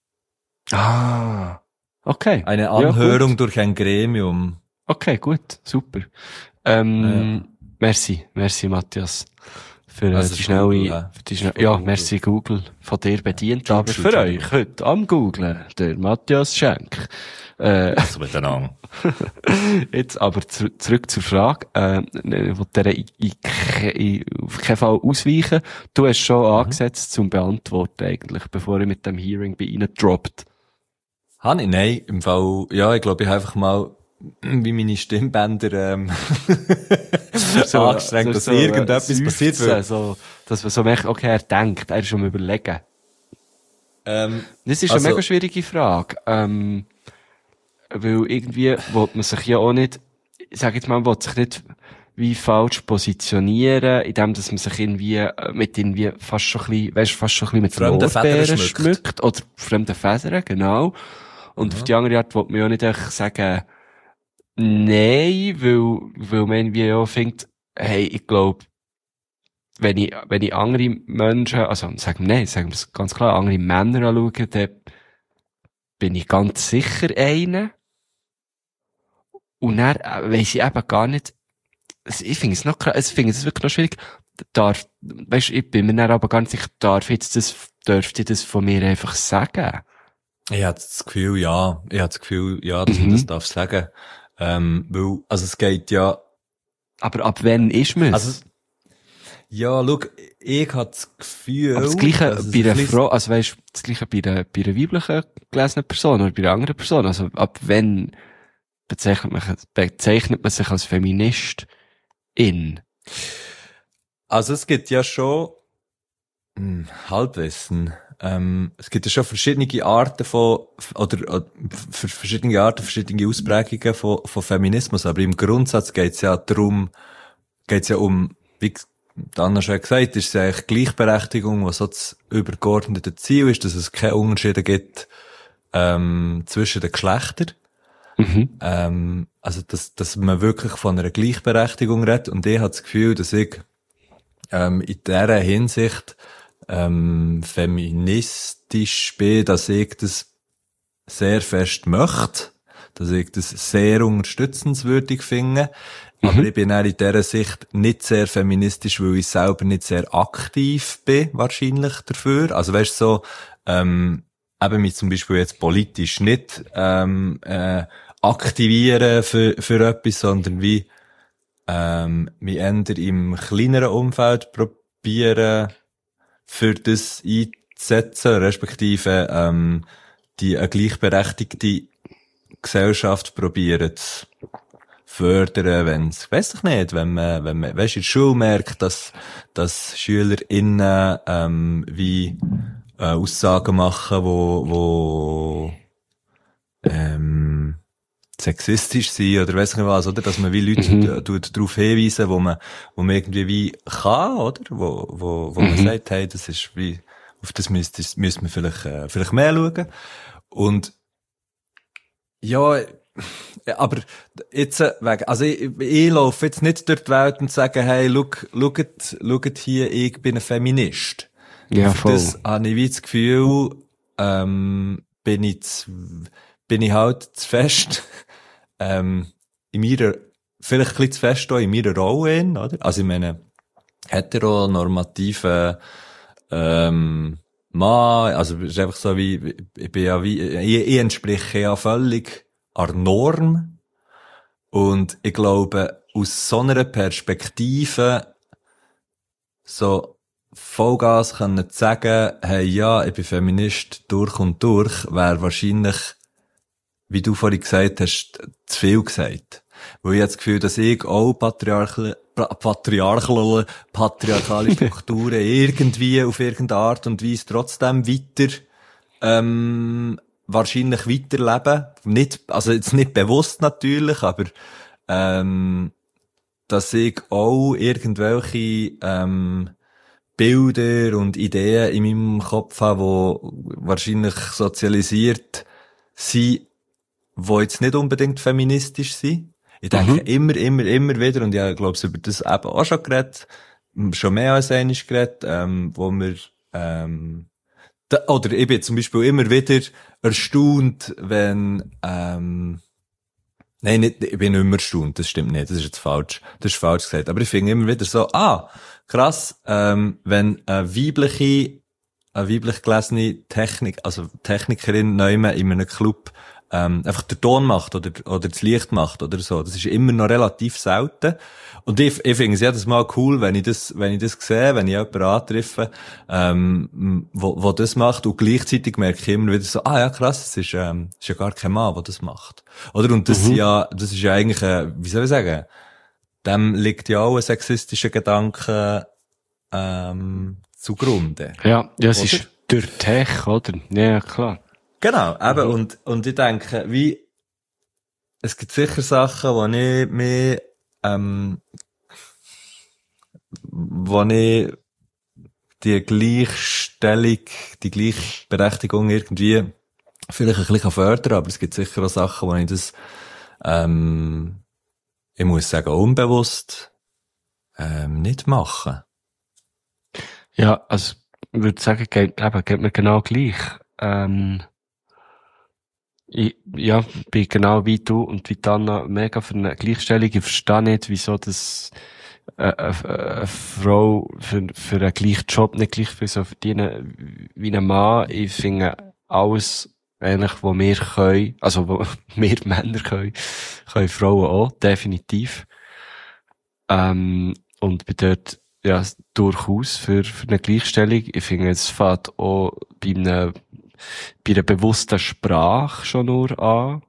Okay. Eine Anhörung durch ein Gremium. Okay, gut, super. Merci, Matthias. Für die schnelle, merci Google von dir bedient, aber für euch heute am Googlen, der Matthias Schenk. Also miteinander. Jetzt aber zurück zur Frage, wo der auf keinen Fall ausweichen. Du hast schon angesetzt zum Beantworten eigentlich, bevor ich mit dem Hearing bei Ihnen droppt. Habe ich? Nein, im Fall, ja, ich glaube, ich habe einfach mal, wie meine Stimmbänder, angestrengt, dass irgendetwas passiert wird. So, dass man so merkt, okay, er denkt, er ist schon am Überlegen. Das ist eine mega schwierige Frage. Weil irgendwie will man sich ja auch nicht, ich sag jetzt mal, man will sich nicht wie falsch positionieren, indem dass man sich irgendwie mit irgendwie fast schon ein bisschen, weißt, fast schon ein bisschen mit Lorbeeren schmückt. Oder fremden Federn, genau. Und auf die andere Art will man ja nicht einfach sagen, nein, weil man irgendwie auch findet, hey, ich glaube, wenn ich andere Menschen, also sagen wir es ganz klar, andere Männer anschaue, dann bin ich ganz sicher einer. Und dann weiss ich eben gar nicht, ich finde es wirklich noch schwierig, ich bin mir dann aber gar nicht sicher, dürfte ich das von mir einfach sagen? Ich habe das Gefühl, ja, dass man das darf sagen. Weil, also es geht ja. Aber ab wann ist man? Also, ja, schau, ich habe das Gefühl. Aber das Gleiche bei einer Frau, also weisst, das Gleiche bei einer weiblichen gelesenen Person oder bei einer anderen Person. Also ab wann bezeichnet man sich als Feministin? Also es gibt ja schon Halbwissen. Es gibt ja schon verschiedene Arten verschiedene Ausprägungen von Feminismus, aber im Grundsatz geht's ja um, wie Anna schon gesagt, ist es ja eigentlich Gleichberechtigung, was so das übergeordnete Ziel ist, dass es keine Unterschiede gibt, zwischen den Geschlechtern. Also, dass man wirklich von einer Gleichberechtigung redet, und ich habe das Gefühl, dass ich, in dieser Hinsicht, feministisch bin, dass ich das sehr fest möchte, dass ich das sehr unterstützenswürdig finde, aber ich bin auch in dieser Sicht nicht sehr feministisch, weil ich selber nicht sehr aktiv bin, wahrscheinlich dafür. Also weißt so, eben mich zum Beispiel jetzt politisch nicht aktivieren für etwas, sondern wie mich eher im kleineren Umfeld probieren, für das einzusetzen, respektive eine gleichberechtigte Gesellschaft probieren zu fördern, wenn man in der Schule merkt, dass SchülerInnen wie Aussagen machen, wo sexistisch sind oder weiss nicht was, oder? Dass man wie Leute darauf hinweisen, wo man irgendwie wie kann, oder? Wo man sagt, hey, das ist wie, auf das müssen wir vielleicht mehr schauen. Und ja, aber jetzt also ich laufe jetzt nicht durch die Welt und sage, hey, schaut hier, ich bin ein Feminist. Ja, voll. Das habe ich wie das Gefühl, bin ich halt zu fest, vielleicht ein bisschen zu fest auch in meiner Rolle hin, oder? Also ich meine, heteronormative, Mann, also es ist einfach so wie, ich entspreche ja völlig der Norm. Und ich glaube, aus so einer Perspektive, so Vollgas können zu sagen, hey, ja, ich bin Feminist durch und durch, wäre wahrscheinlich, wie du vorhin gesagt hast, zu viel gesagt. Weil ich habe das Gefühl, dass ich auch patriarchale Strukturen irgendwie auf irgendeine Art und Weise trotzdem weiter, wahrscheinlich weiterleben. Nicht, also jetzt nicht bewusst natürlich, aber, dass ich auch irgendwelche, Bilder und Ideen in meinem Kopf habe, die wahrscheinlich sozialisiert sind, die jetzt nicht unbedingt feministisch sind. Ich denke immer wieder, und ich glaube, über das eben auch schon geredet, schon mehr als einmal geredet, wo wir, oder ich bin zum Beispiel immer wieder erstaunt, wenn, nein, nicht, ich bin immer erstaunt, das stimmt nicht, das ist jetzt falsch, das ist falsch gesagt, aber ich finde immer wieder so, krass, wenn eine weiblich gelesene Technikerin neu in einem Club einfach den Ton macht oder das Licht macht oder so. Das ist immer noch relativ selten. Und ich finde es jedes Mal cool, wenn ich das sehe, wenn ich jemanden antreffe, wo das macht, und gleichzeitig merke ich immer wieder so, ja krass, es ist ja gar kein Mann, der das macht. Oder? Und das ist ja eigentlich, wie soll ich sagen, dem liegt ja auch ein sexistischer Gedanke zugrunde. Ja, es ist Durch Tech, oder? Ja, klar. Genau, eben, und ich denke, es gibt sicher Sachen, wo ich die Gleichstellung, die Gleichberechtigung irgendwie vielleicht ein bisschen fördern kann, aber es gibt sicher auch Sachen, wo ich das, ich muss sagen, unbewusst, nicht machen. Ja, also, ich würde sagen, geht mir genau gleich. Ich bin genau wie du und wie Anna mega für eine Gleichstellung. Ich verstehe nicht, wieso das eine Frau für einen gleichen Job nicht gleich viel so verdienen wie ein Mann. Ich finde alles eigentlich, was wir können, also wo wir Männer können Frauen auch, definitiv. Und bin dort ja durchaus für eine Gleichstellung. Ich finde, es fängt auch bei einer bewussten Sprache schon nur an.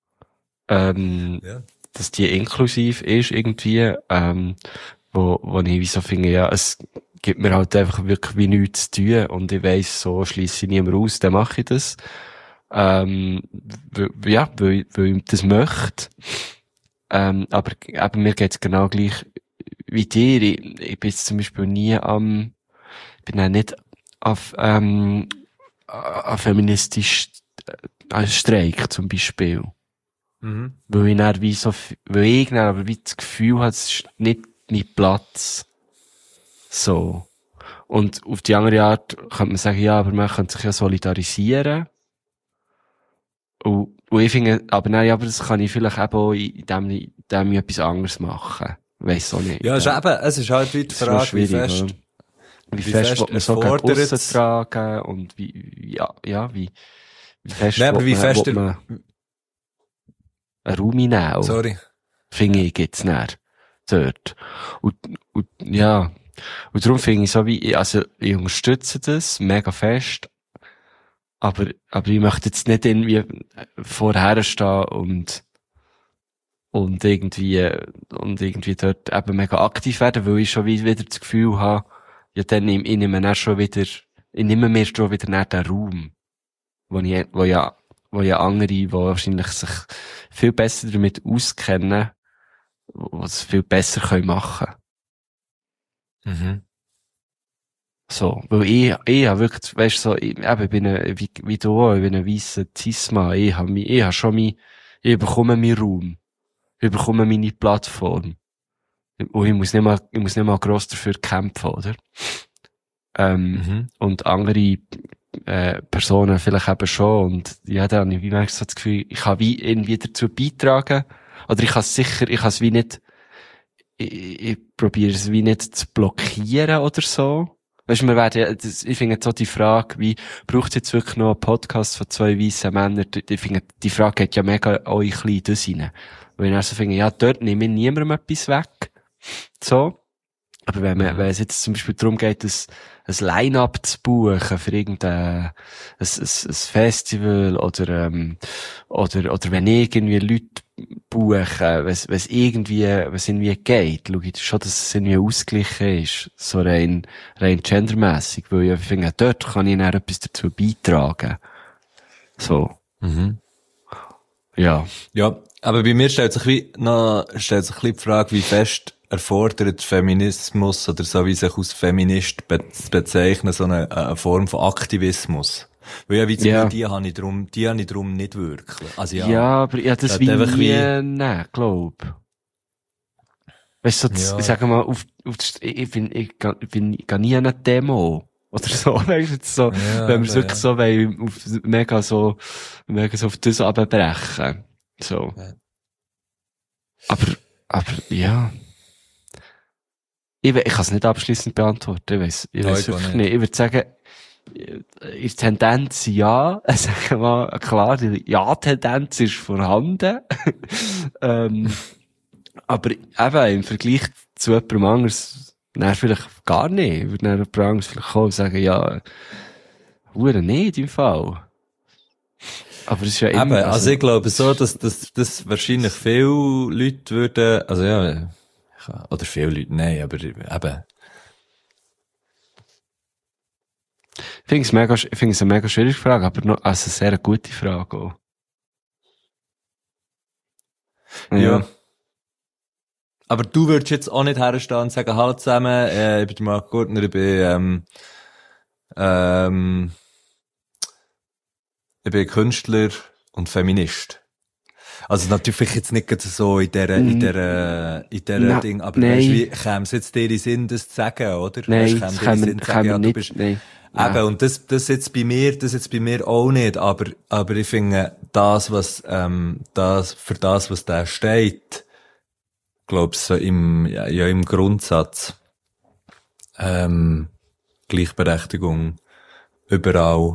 Dass die inklusiv ist irgendwie, wo ich wie so finde, ja, es gibt mir halt einfach wirklich wie nichts zu tun und ich weiss, so schliesse ich niemand aus, dann mache ich das. Weil ich das möchte. Aber eben, mir geht's genau gleich wie dir. Ich bin jetzt zum Beispiel bin auch nicht auf feministisch Streik zum Beispiel. Mhm. Weil ich dann aber wie das Gefühl habe, es ist nicht mein Platz. So. Und auf die andere Art könnte man sagen, ja, aber man könnte sich ja solidarisieren. Und ich finde, aber nein, aber das kann ich vielleicht eben auch indem ich etwas anderes machen. Weiss auch nicht. Ja, es ist halt wie die Frage, wie fest will man so gegen aussen tragen und wie fest will man einen Raum hinnehmen. Sorry. Finde ich, gibt's nicht dort. Und ja. Und darum finde ich so ich unterstütze das mega fest. Aber ich möchte jetzt nicht irgendwie vorher stehen und irgendwie dort eben mega aktiv werden, weil ich schon wieder das Gefühl habe, ja, dann ich nehme mir schon wieder nicht den Raum, wo ja andere, die wahrscheinlich sich viel besser damit auskennen, was viel besser können machen. Mhm. So, weil ich habe wirklich, weißt du, so, ich bin wie du auch, ich bin ein weisser Cis-Mann, ich bekomme meinen Raum. Ich bekomme meine Plattform. Und ich muss nicht mal gross dafür kämpfen, oder? Und andere, Personen vielleicht eben schon, und ja, dann habe ich wie merkst so das Gefühl, ich kann wie irgendwie dazu beitragen, oder ich probiere es wie nicht zu blockieren oder so. Weißt du, ich finde so die Frage, wie, braucht es jetzt wirklich noch einen Podcast von 2 weißen Männern? Ich finde, die Frage geht ja mega auch ein bisschen das rein. Weil ich dann so finde, ja, dort nehme ich niemandem etwas weg. So. Aber wenn es jetzt zum Beispiel darum geht, ein Line-Up zu buchen für irgendein, ein Festival oder wenn irgendwie Leute buchen, was irgendwie geht, schau ich schon, dass es irgendwie ausgeglichen ist, so rein gendermässig, weil ich finde, dort kann ich dann etwas dazu beitragen. So. Mhm. Ja. Ja, aber bei mir stellt sich ein bisschen die Frage, wie fest erfordert Feminismus oder so wie sich als Feminist bezeichnen, so eine Form von Aktivismus. Weil ja, wie die habe ich drum nicht wirklich. Also ja, aber ja, das wie nie, glaub. Weißt du, so, ich sag mal, ich gehe nie an eine Demo. Oder so, weißt du, so, ja, wenn wir es wirklich so wollen, mega so auf das abbrechen. So. Ja. Aber, ja. Ich kann es nicht abschliessend beantworten. Ich weiss wirklich nicht. Ich würde sagen, in Tendenz ja. Sagen wir mal, klar, die Ja-Tendenz ist vorhanden. Aber eben, im Vergleich zu jemandem anderes, vielleicht gar nicht. Ich würde dann jemand anderes vielleicht kommen und sagen, ja, hure nicht im Fall. Aber es ist ja immer, eben, also ich glaube so, dass wahrscheinlich viele Leute würden, also ja, oder viele Leute, nein, aber eben. Ich finde es eine mega schwierige Frage, aber noch, also eine sehr gute Frage auch. Ja. Aber du würdest jetzt auch nicht herstehen und sagen, hallo zusammen, ich bin der Marc Gurtner, ich bin Künstler und Feminist. Also natürlich jetzt nicht so in dieser Ding, aber weißt du, wie käme es jetzt dir in den Sinn, das zu sagen, oder? Nein, das käme nicht, nein. Eben, und das jetzt bei mir auch nicht, aber ich finde, was da steht, glaub's, so im Grundsatz, Gleichberechtigung, überall,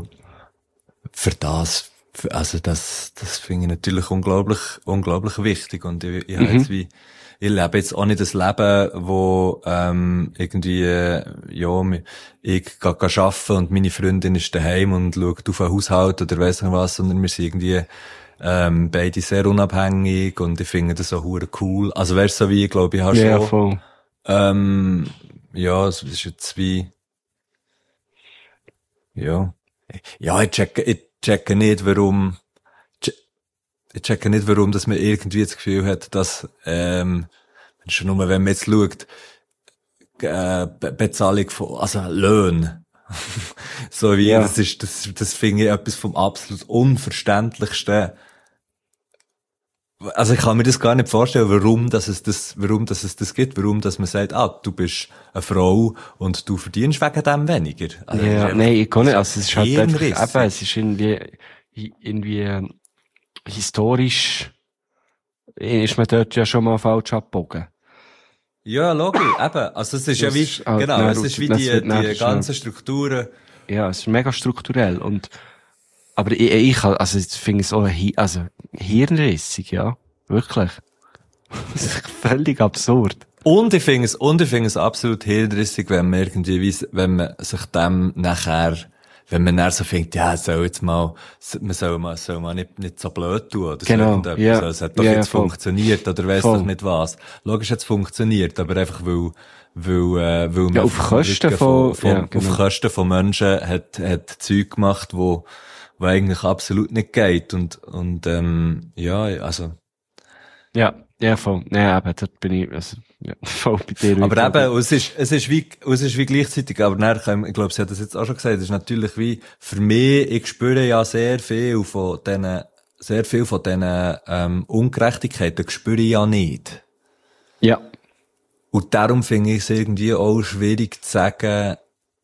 also das finde ich natürlich unglaublich wichtig, und ich lebe jetzt auch nicht das Leben, wo, ich gehe arbeiten und meine Freundin ist daheim und schaut auf den Haushalt oder weiss nicht was, sondern wir sind irgendwie, beide sehr unabhängig, und ich finde das auch hure cool. Also wär's so wie, ich glaube, ich habe schon, voll. es ist jetzt wie, ich checke nicht, warum, dass man irgendwie das Gefühl hat, dass, schon nur, wenn man jetzt schaut, Bezahlung von, also Löhne. So wie, das finde ich etwas vom absolut Unverständlichsten. Also ich kann mir das gar nicht vorstellen, warum es das gibt, warum, dass man sagt, du bist eine Frau und du verdienst wegen dem weniger. Also nein, ich kann nicht, also es ist halt einfach, eben, es ist irgendwie, historisch, ist man dort ja schon mal falsch abgebogen. Ja, logisch, eben. Also es ist ja wie, halt, genau, es ist wie die ganzen Strukturen. Ja, es ist mega strukturell, aber ich finde es auch, hirnrissig, ja. Wirklich. Das ist völlig absurd. Und ich finde es absolut hirnrissig, wenn man sich dem nachher, wenn man dann so findet, man soll mal nicht so blöd tun, oder genau, so irgendetwas. Also, es hat doch jetzt funktioniert, oder weiss doch nicht was. Logisch hat es funktioniert, aber einfach weil man auf Kosten auf Kosten von Menschen hat Zeug gemacht, wo eigentlich absolut nicht geht, und also. Ja, voll. Ja, eben, dort bin ich, voll bei dir. Aber eben, es ist wie gleichzeitig, aber ich glaube, sie hat das jetzt auch schon gesagt, es ist natürlich wie, für mich, ich spüre ja sehr viel von diesen Ungerechtigkeiten spüre ich ja nicht. Ja. Und darum finde ich es irgendwie auch schwierig zu sagen,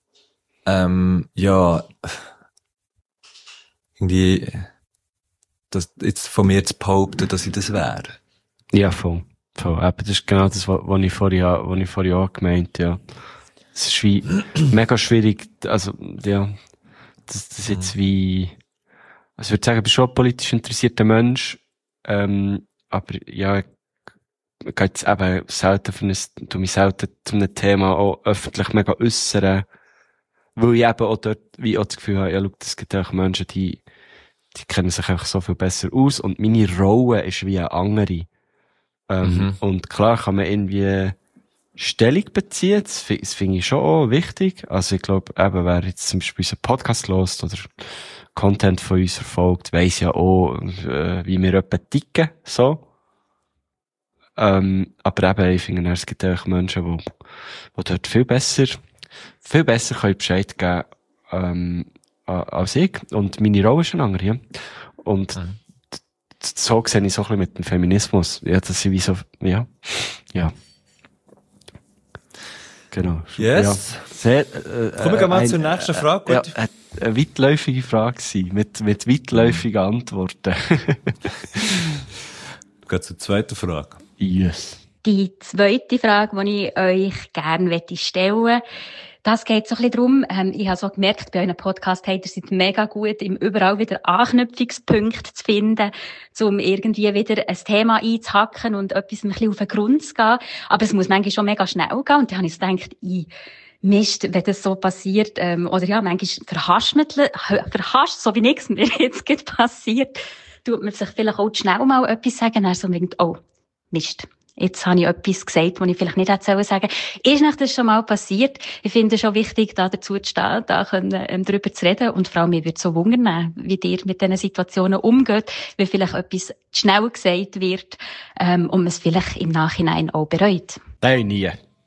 irgendwie, das jetzt von mir zu behaupten, dass ich das wäre. Ja, voll. Aber das ist genau das, was ich vorher auch gemeint, ja. Es ist wie, mega schwierig, also, ja, das jetzt wie, also ich würde sagen, ich bin schon ein politisch interessierter Mensch, aber ja, ich gehe jetzt eben selten tu mich selten zu einem Thema auch öffentlich mega äußern, weil ich eben auch dort, wie auch das Gefühl habe, ja, schau, es gibt auch Menschen, die kennen sich einfach so viel besser aus, und meine Rolle ist wie eine andere. Und klar kann man irgendwie Stellung beziehen, das finde ich schon auch wichtig. Also ich glaube, eben, wer jetzt zum Beispiel unseren Podcast hört oder Content von uns verfolgt, weiss ja auch, wie wir etwa ticken, so. Aber eben, ich finde, es gibt auch Menschen, die dort viel besser können Bescheid geben, als ich. Und meine Rolle ist eine andere, ja. Und so sehe ich so ein bisschen mit dem Feminismus. Ja, das ist wie so, ja. Genau. Yes. Ja. Sehr, kommen wir mal zur nächsten Frage. Ja, eine weitläufige Frage gewesen, mit weitläufigen Antworten. Geht zur zweiten Frage. Yes. Die zweite Frage, die ich euch gerne stellen möchte, das geht so ein bisschen darum, ich habe so gemerkt, bei einem Podcast, ihr seid mega gut, im überall wieder Anknüpfungspunkte zu finden, um irgendwie wieder ein Thema einzuhacken und etwas ein bisschen auf den Grund zu gehen. Aber es muss manchmal schon mega schnell gehen. Und da habe ich so gedacht, Mist, wenn das so passiert, oder ja, manchmal verhascht, so wie nichts mir jetzt gerade passiert, tut man sich vielleicht auch schnell mal etwas sagen, dann so denkt, oh, Mist. jetzt habe ich etwas gesagt, was ich vielleicht nicht hätte sagen sollen. Ist euch das schon mal passiert? Ich finde es schon wichtig, da dazu zu stehen, da darüber zu reden. Und vor allem, mir würde so wundern, wie ihr mit diesen Situationen umgeht, wie vielleicht etwas zu schnell gesagt wird, und man es vielleicht im Nachhinein auch bereut. Nein, nie.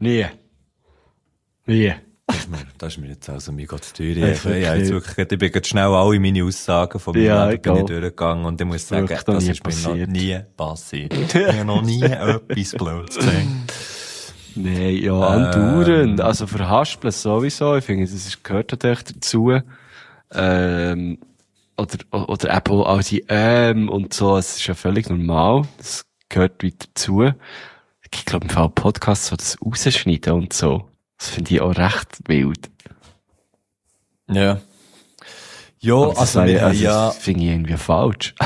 Das ist mir jetzt also mein Gott teuer. Ich bin jetzt schnell alle meine Aussagen von meinem Leben durchgegangen und ich muss sagen, das ist mir noch nie passiert. Ich habe noch nie etwas Blödes gesehen. Nein, ja, andauernd. Also verhaspeln sowieso. Ich finde, das gehört natürlich dazu. Oder eben auch all die und so. Es ist ja völlig normal. Das gehört wieder dazu. Ich glaube, im Fall Podcasts so das rausschneiden und so. Das finde ich auch recht wild. Ja. Ja, also das finde ich irgendwie falsch.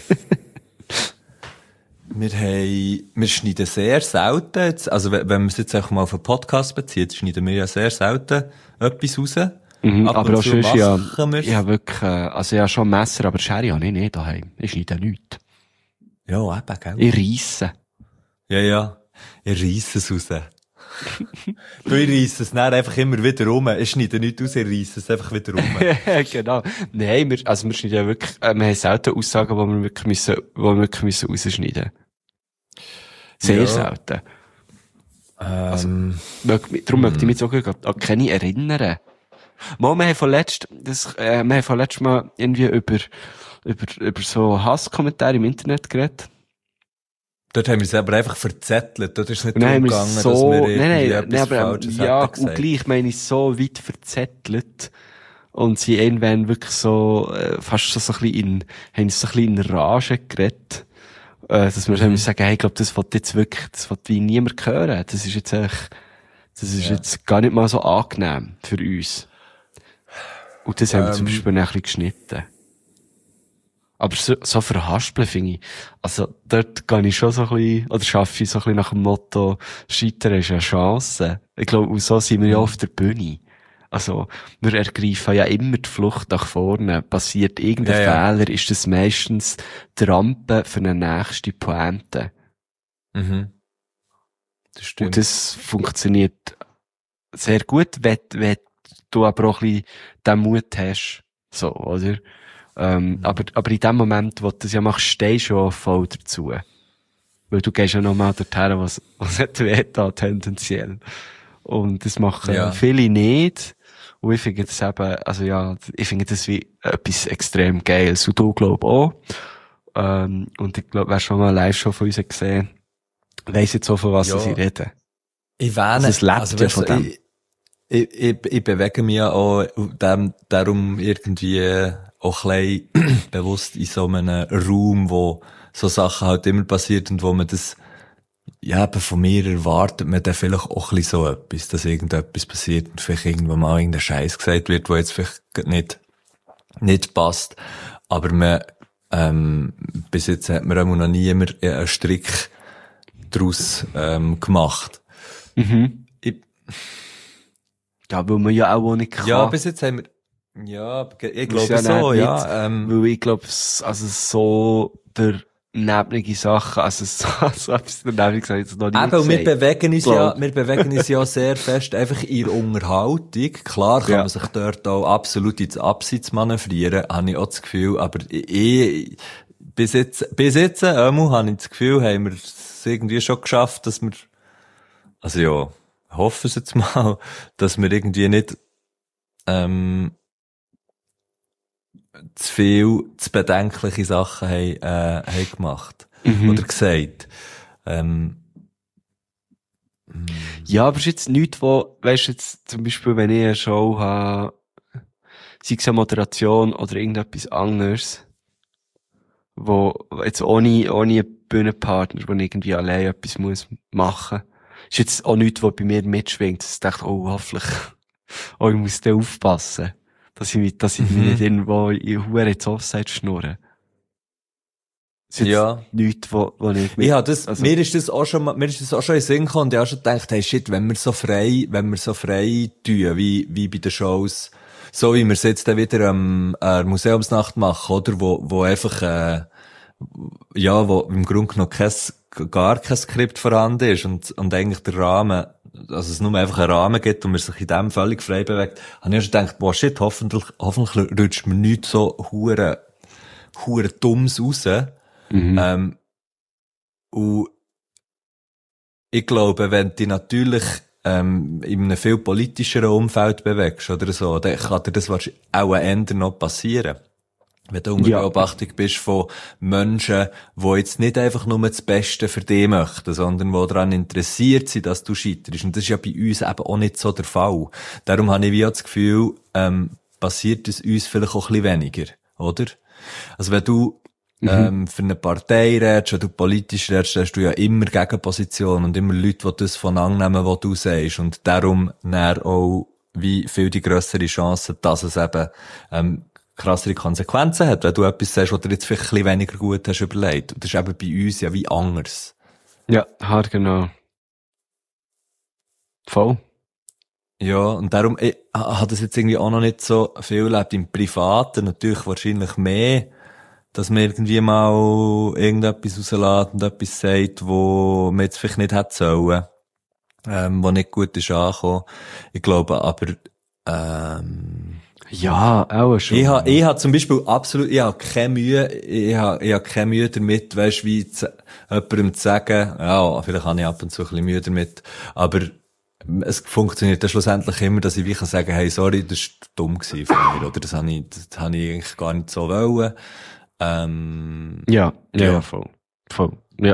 Wir schneiden sehr selten, also wenn man es jetzt auch mal auf einen Podcast bezieht, schneiden wir ja sehr selten etwas raus. Aber auch schon ja wirklich, also ja schon Messer, aber Schere habe ich nicht daheim. Ich schneide nichts. Ja, eben, gell? Ich reisse. Ja. Ich reisse es raus. Ich reisse es dann einfach immer wieder rum. Ich schneide nichts raus, ich reisse es einfach wieder rum. Genau. Nein, wir schneiden ja wirklich, wir haben selten Aussagen, die wir wirklich rausschneiden. Sehr selten. Also, darum möchte ich mich sogar an keine erinnern. Wir haben vorletzt mal irgendwie über so Hasskommentare im Internet geredet. Dort haben wir es aber einfach verzettelt. Dort ist es nicht darum gegangen, dass wir etwas Falsches hätten gesagt. Und gleich meine ich so weit verzettelt. Und sie irgendwann wirklich so, fast so ein bisschen haben uns so ein bisschen in Rage geredet. Dass wir sagen, hey, ich glaube, das wird wie niemand hören. Das ist jetzt gar nicht mal so angenehm für uns. Und das haben wir zum Beispiel ein bisschen geschnitten. Aber so verhaspeln finde ich. Also, dort gehe ich schon so ein bisschen, oder schaffe ich so ein bisschen nach dem Motto, Scheitern ist eine Chance. Ich glaube, und so sind wir ja auf der Bühne. Also, wir ergreifen ja immer die Flucht nach vorne. Passiert irgendein Fehler, ist das meistens die Rampe für eine nächste Pointe. Mhm. Das stimmt. Und das funktioniert sehr gut, wenn du aber auch ein bisschen den Mut hast. So, oder? Aber in dem Moment, wo du das ja machst, stehst du auch voll dazu. Weil du gehst ja nochmal dorthin, was nicht wehtat, tendenziell. Und das machen viele nicht. Und ich finde das eben, also ja, ich finde das wie etwas extrem Geiles. Und du glaub auch. Und ich glaube, wer schon mal eine Live-Show von uns gesehen, weiss jetzt auch, von was sie reden. Ich wähne, also es lebt ja von dem. Ich bewege mich ja auch darum irgendwie auch ein bisschen bewusst in so einem Raum, wo so Sachen halt immer passiert und wo man das, ja, eben von mir erwartet man dann vielleicht auch ein bisschen so etwas, dass irgendetwas passiert und vielleicht irgendwann mal irgendein Scheiß gesagt wird, wo jetzt vielleicht nicht passt. Aber bis jetzt hat man auch noch nie immer einen Strick daraus gemacht. Mhm. Ja, weil man ja auch nicht kann. Ja, bis jetzt haben wir, ja, ich glaube so, ja. Weil ich glaube, also so der neblige Sachen, also so etwas daneben gesagt, jetzt noch nie gesagt. Aber wir bewegen uns ja sehr fest einfach in der Unterhaltung. Klar kann man sich dort auch absolut ins Abseits manövrieren, habe ich auch das Gefühl, aber bis jetzt, habe ich das Gefühl, haben wir es irgendwie schon geschafft, dass wir, also ja, hoffe es jetzt mal, dass wir irgendwie nicht zu bedenkliche Sachen haben gemacht. Oder gesagt. Ja, aber es ist jetzt nichts, weisst jetzt zum Beispiel, wenn ich eine Show habe, sei es eine Moderation oder irgendetwas anderes, wo jetzt ohne einen Bühnenpartner, wo irgendwie allein etwas muss machen, ist jetzt auch nichts, was bei mir mitschwingt, dass ich denke, oh, hoffentlich, ich muss da aufpassen. Dass ich mich nicht irgendwo in Huren ins Offside schnurre. Das ist nichts, wo ich mit... Ja, mir ist das auch schon in den Sinn gekommen und ich habe schon gedacht, hey shit, wenn wir so frei tun, wie bei den Shows, so wie wir es jetzt dann wieder Museumsnacht machen, oder? Wo einfach, wo im Grunde noch kein gar kein Skript vorhanden ist und eigentlich der Rahmen, also es nur einfach einen Rahmen gibt und man sich in dem völlig frei bewegt, habe ich schon gedacht, boah shit, hoffentlich rutscht mir nichts so hure Dummes raus. Und ich glaube, wenn du natürlich in einem viel politischeren Umfeld bewegst oder so, dann kann dir das wahrscheinlich auch eher noch passieren. Wenn du unter Beobachtung bist von Menschen, die jetzt nicht einfach nur das Beste für dich möchten, sondern die daran interessiert sind, dass du scheiterst. Und das ist ja bei uns eben auch nicht so der Fall. Darum habe ich wie auch das Gefühl, passiert es uns vielleicht auch ein bisschen weniger, oder? Also wenn du für eine Partei redest, wenn du politisch redest, hast du ja immer Gegenpositionen und immer Leute, die das von annehmen, was du sagst. Und darum dann auch wie viel die grössere Chance, dass es eben krassere Konsequenzen hat, wenn du etwas sagst, was du jetzt vielleicht ein bisschen weniger gut hast überlegt. Und das ist eben bei uns ja wie anders. Ja, genau. Voll. Ja, und darum hat das jetzt irgendwie auch noch nicht so viel erlebt. Im Privaten natürlich wahrscheinlich mehr, dass man irgendwie mal irgendetwas rauslässt und etwas sagt, wo man jetzt vielleicht nicht hätte sollen, wo nicht gut ist angekommen. Ich glaube aber, ja, auch schon. Ich habe zum Beispiel absolut, ich habe keine Mühe damit, weisst, wie jemandem zu sagen, ja, vielleicht habe ich ab und zu ein bisschen Mühe damit, aber es funktioniert dann schlussendlich immer, dass ich wie kann sagen, hey, sorry, das war dumm gewesen von mir, oder das habe ich eigentlich gar nicht so wollen. Ja, voll, ja.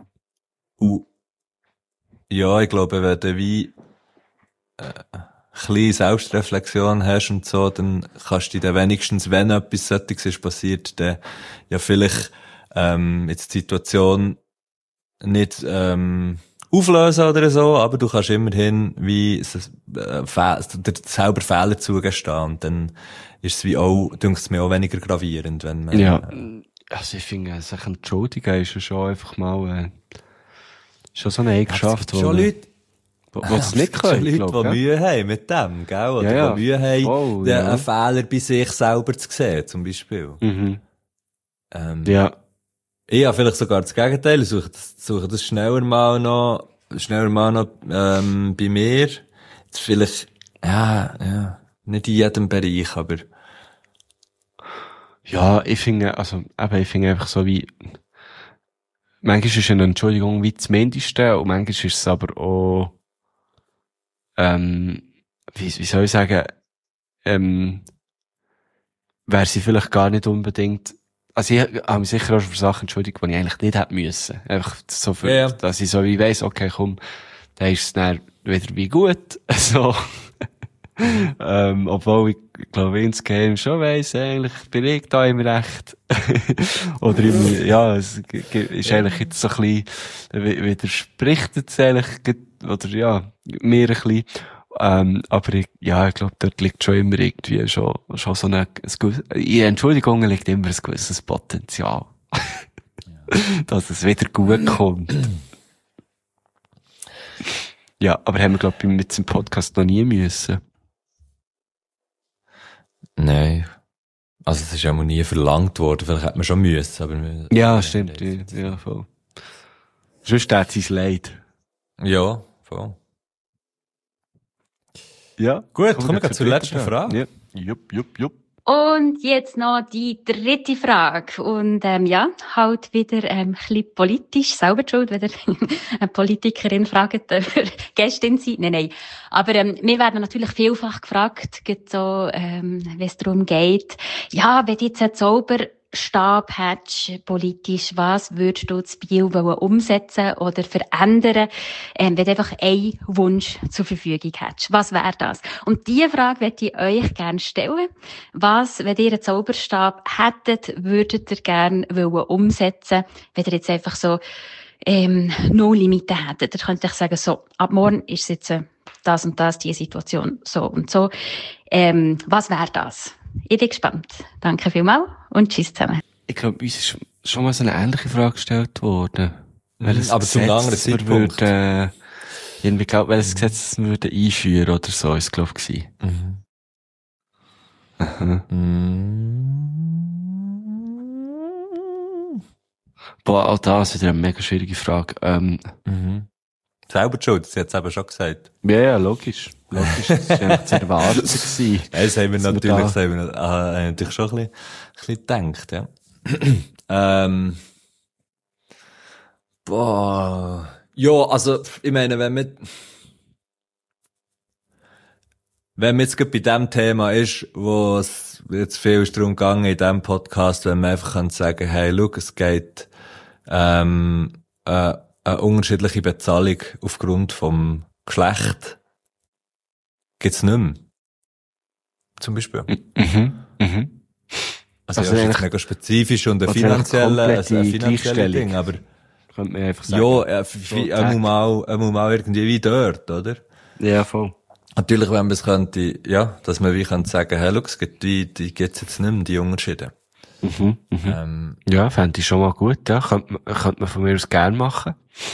Ja, ich glaube, wenn du wie, kleine Selbstreflexion hast und so, dann kannst du dich dann wenigstens, wenn etwas solches ist passiert, dann ja vielleicht jetzt die Situation nicht auflösen oder so, aber du kannst immerhin wie selber Fehler zugestehen und dann ist es wie auch, denke ich mir auch weniger gravierend, wenn man... Ja, also ich finde, sich entschuldigen ist ja schon einfach mal schon so eine Eigenschaft, wo schon Leute was nicht können, Leute, die Mühe haben mit dem, gell? Oder die Mühe haben, einen Fehler bei sich selber zu sehen, zum Beispiel. Ja. Ich habe vielleicht sogar das Gegenteil. Ich suche das schneller mal noch bei mir. Jetzt vielleicht, ja, nicht in jedem Bereich, aber. Ja, ich finde einfach so wie, manchmal ist eine Entschuldigung wie das Mindeste und manchmal ist es aber auch, wie soll ich sagen, wäre sie vielleicht gar nicht unbedingt, also ich habe mich sicher auch schon für Sachen entschuldigt, die ich eigentlich nicht hätte müssen. Einfach so für, dass ich so wie weiss, okay, komm, dann ist es dann wieder wie gut, so. Obwohl ich glaube, insgeheim schon weiss, eigentlich bin ich da im Recht. Oder ja, es ist eigentlich jetzt so ein bisschen, widerspricht es eigentlich, oder ja, mir ein bisschen. Aber ich glaube, dort liegt schon immer irgendwie schon so in Entschuldigungen liegt immer ein gewisses Potenzial. Dass es wieder gut kommt. Ja, aber haben wir, glaube ich, mit dem Podcast noch nie müssen. Nein. Also, es ist ja mal nie verlangt worden. Vielleicht hätte man schon müssen, aber ja, stimmt. Ja, voll. Sonst hat es leid. Ja, voll. Ja. Gut, kommen wir zur letzten Frage. Ja. Jupp. Und jetzt noch die dritte Frage. Und halt wieder ein bisschen politisch, selber die Schuld, wenn ihr eine Politikerin fragt, Gästin sein. Nein. Aber wir werden natürlich vielfach gefragt, so, wenn es darum geht, ja, wenn du jetzt einen Zauberstab hättest, politisch, was würdest du zu Biel umsetzen oder verändern, wenn du einfach einen Wunsch zur Verfügung hättest? Was wäre das? Und diese Frage möchte ich euch gerne stellen. Was, wenn ihr einen Zauberstab hättet, würdet ihr gerne umsetzen, wenn ihr jetzt einfach so no Limite hättet? Ihr könnt euch sagen, so, ab morgen ist es jetzt das und das, die Situation, so und so. Was wäre das? Ich bin gespannt. Danke vielmals und tschüss zusammen. Ich glaube, uns ist schon mal so eine ähnliche Frage gestellt worden. Aber zum anderen Zeitpunkt. Ich glaube, welches Gesetz wir würden einführen oder so, ist es, glaube ich, gewesen. Boah, auch das ist wieder eine mega schwierige Frage. Selber die Schuld, sie hat es eben schon gesagt. Ja, logisch. Logisch, das war eigentlich zu erwarten gewesen. Das haben wir dass natürlich, wir das haben wir natürlich schon ein bisschen gedacht, ja. Boah. Ja, also, ich meine, wenn man jetzt gerade bei dem Thema ist, wo es jetzt viel ist darum gegangen in diesem Podcast, wenn man einfach kann sagen, hey, schau, es geht, eine unterschiedliche Bezahlung aufgrund vom Geschlecht gibt's nicht mehr. Zum Beispiel. Also ja, ist jetzt mega spezifisch und ein finanzielles Ding, aber könnte man einfach sagen. Ja, mal irgendwie wie dort, oder? Ja, voll. Natürlich, wenn man es könnte, ja, dass man wie könnte sagen, hey, look, es gibt die gibt's jetzt nicht mehr, die Unterschiede. Ja, fände ich schon mal gut, ja. Könnte man von mir aus gern machen.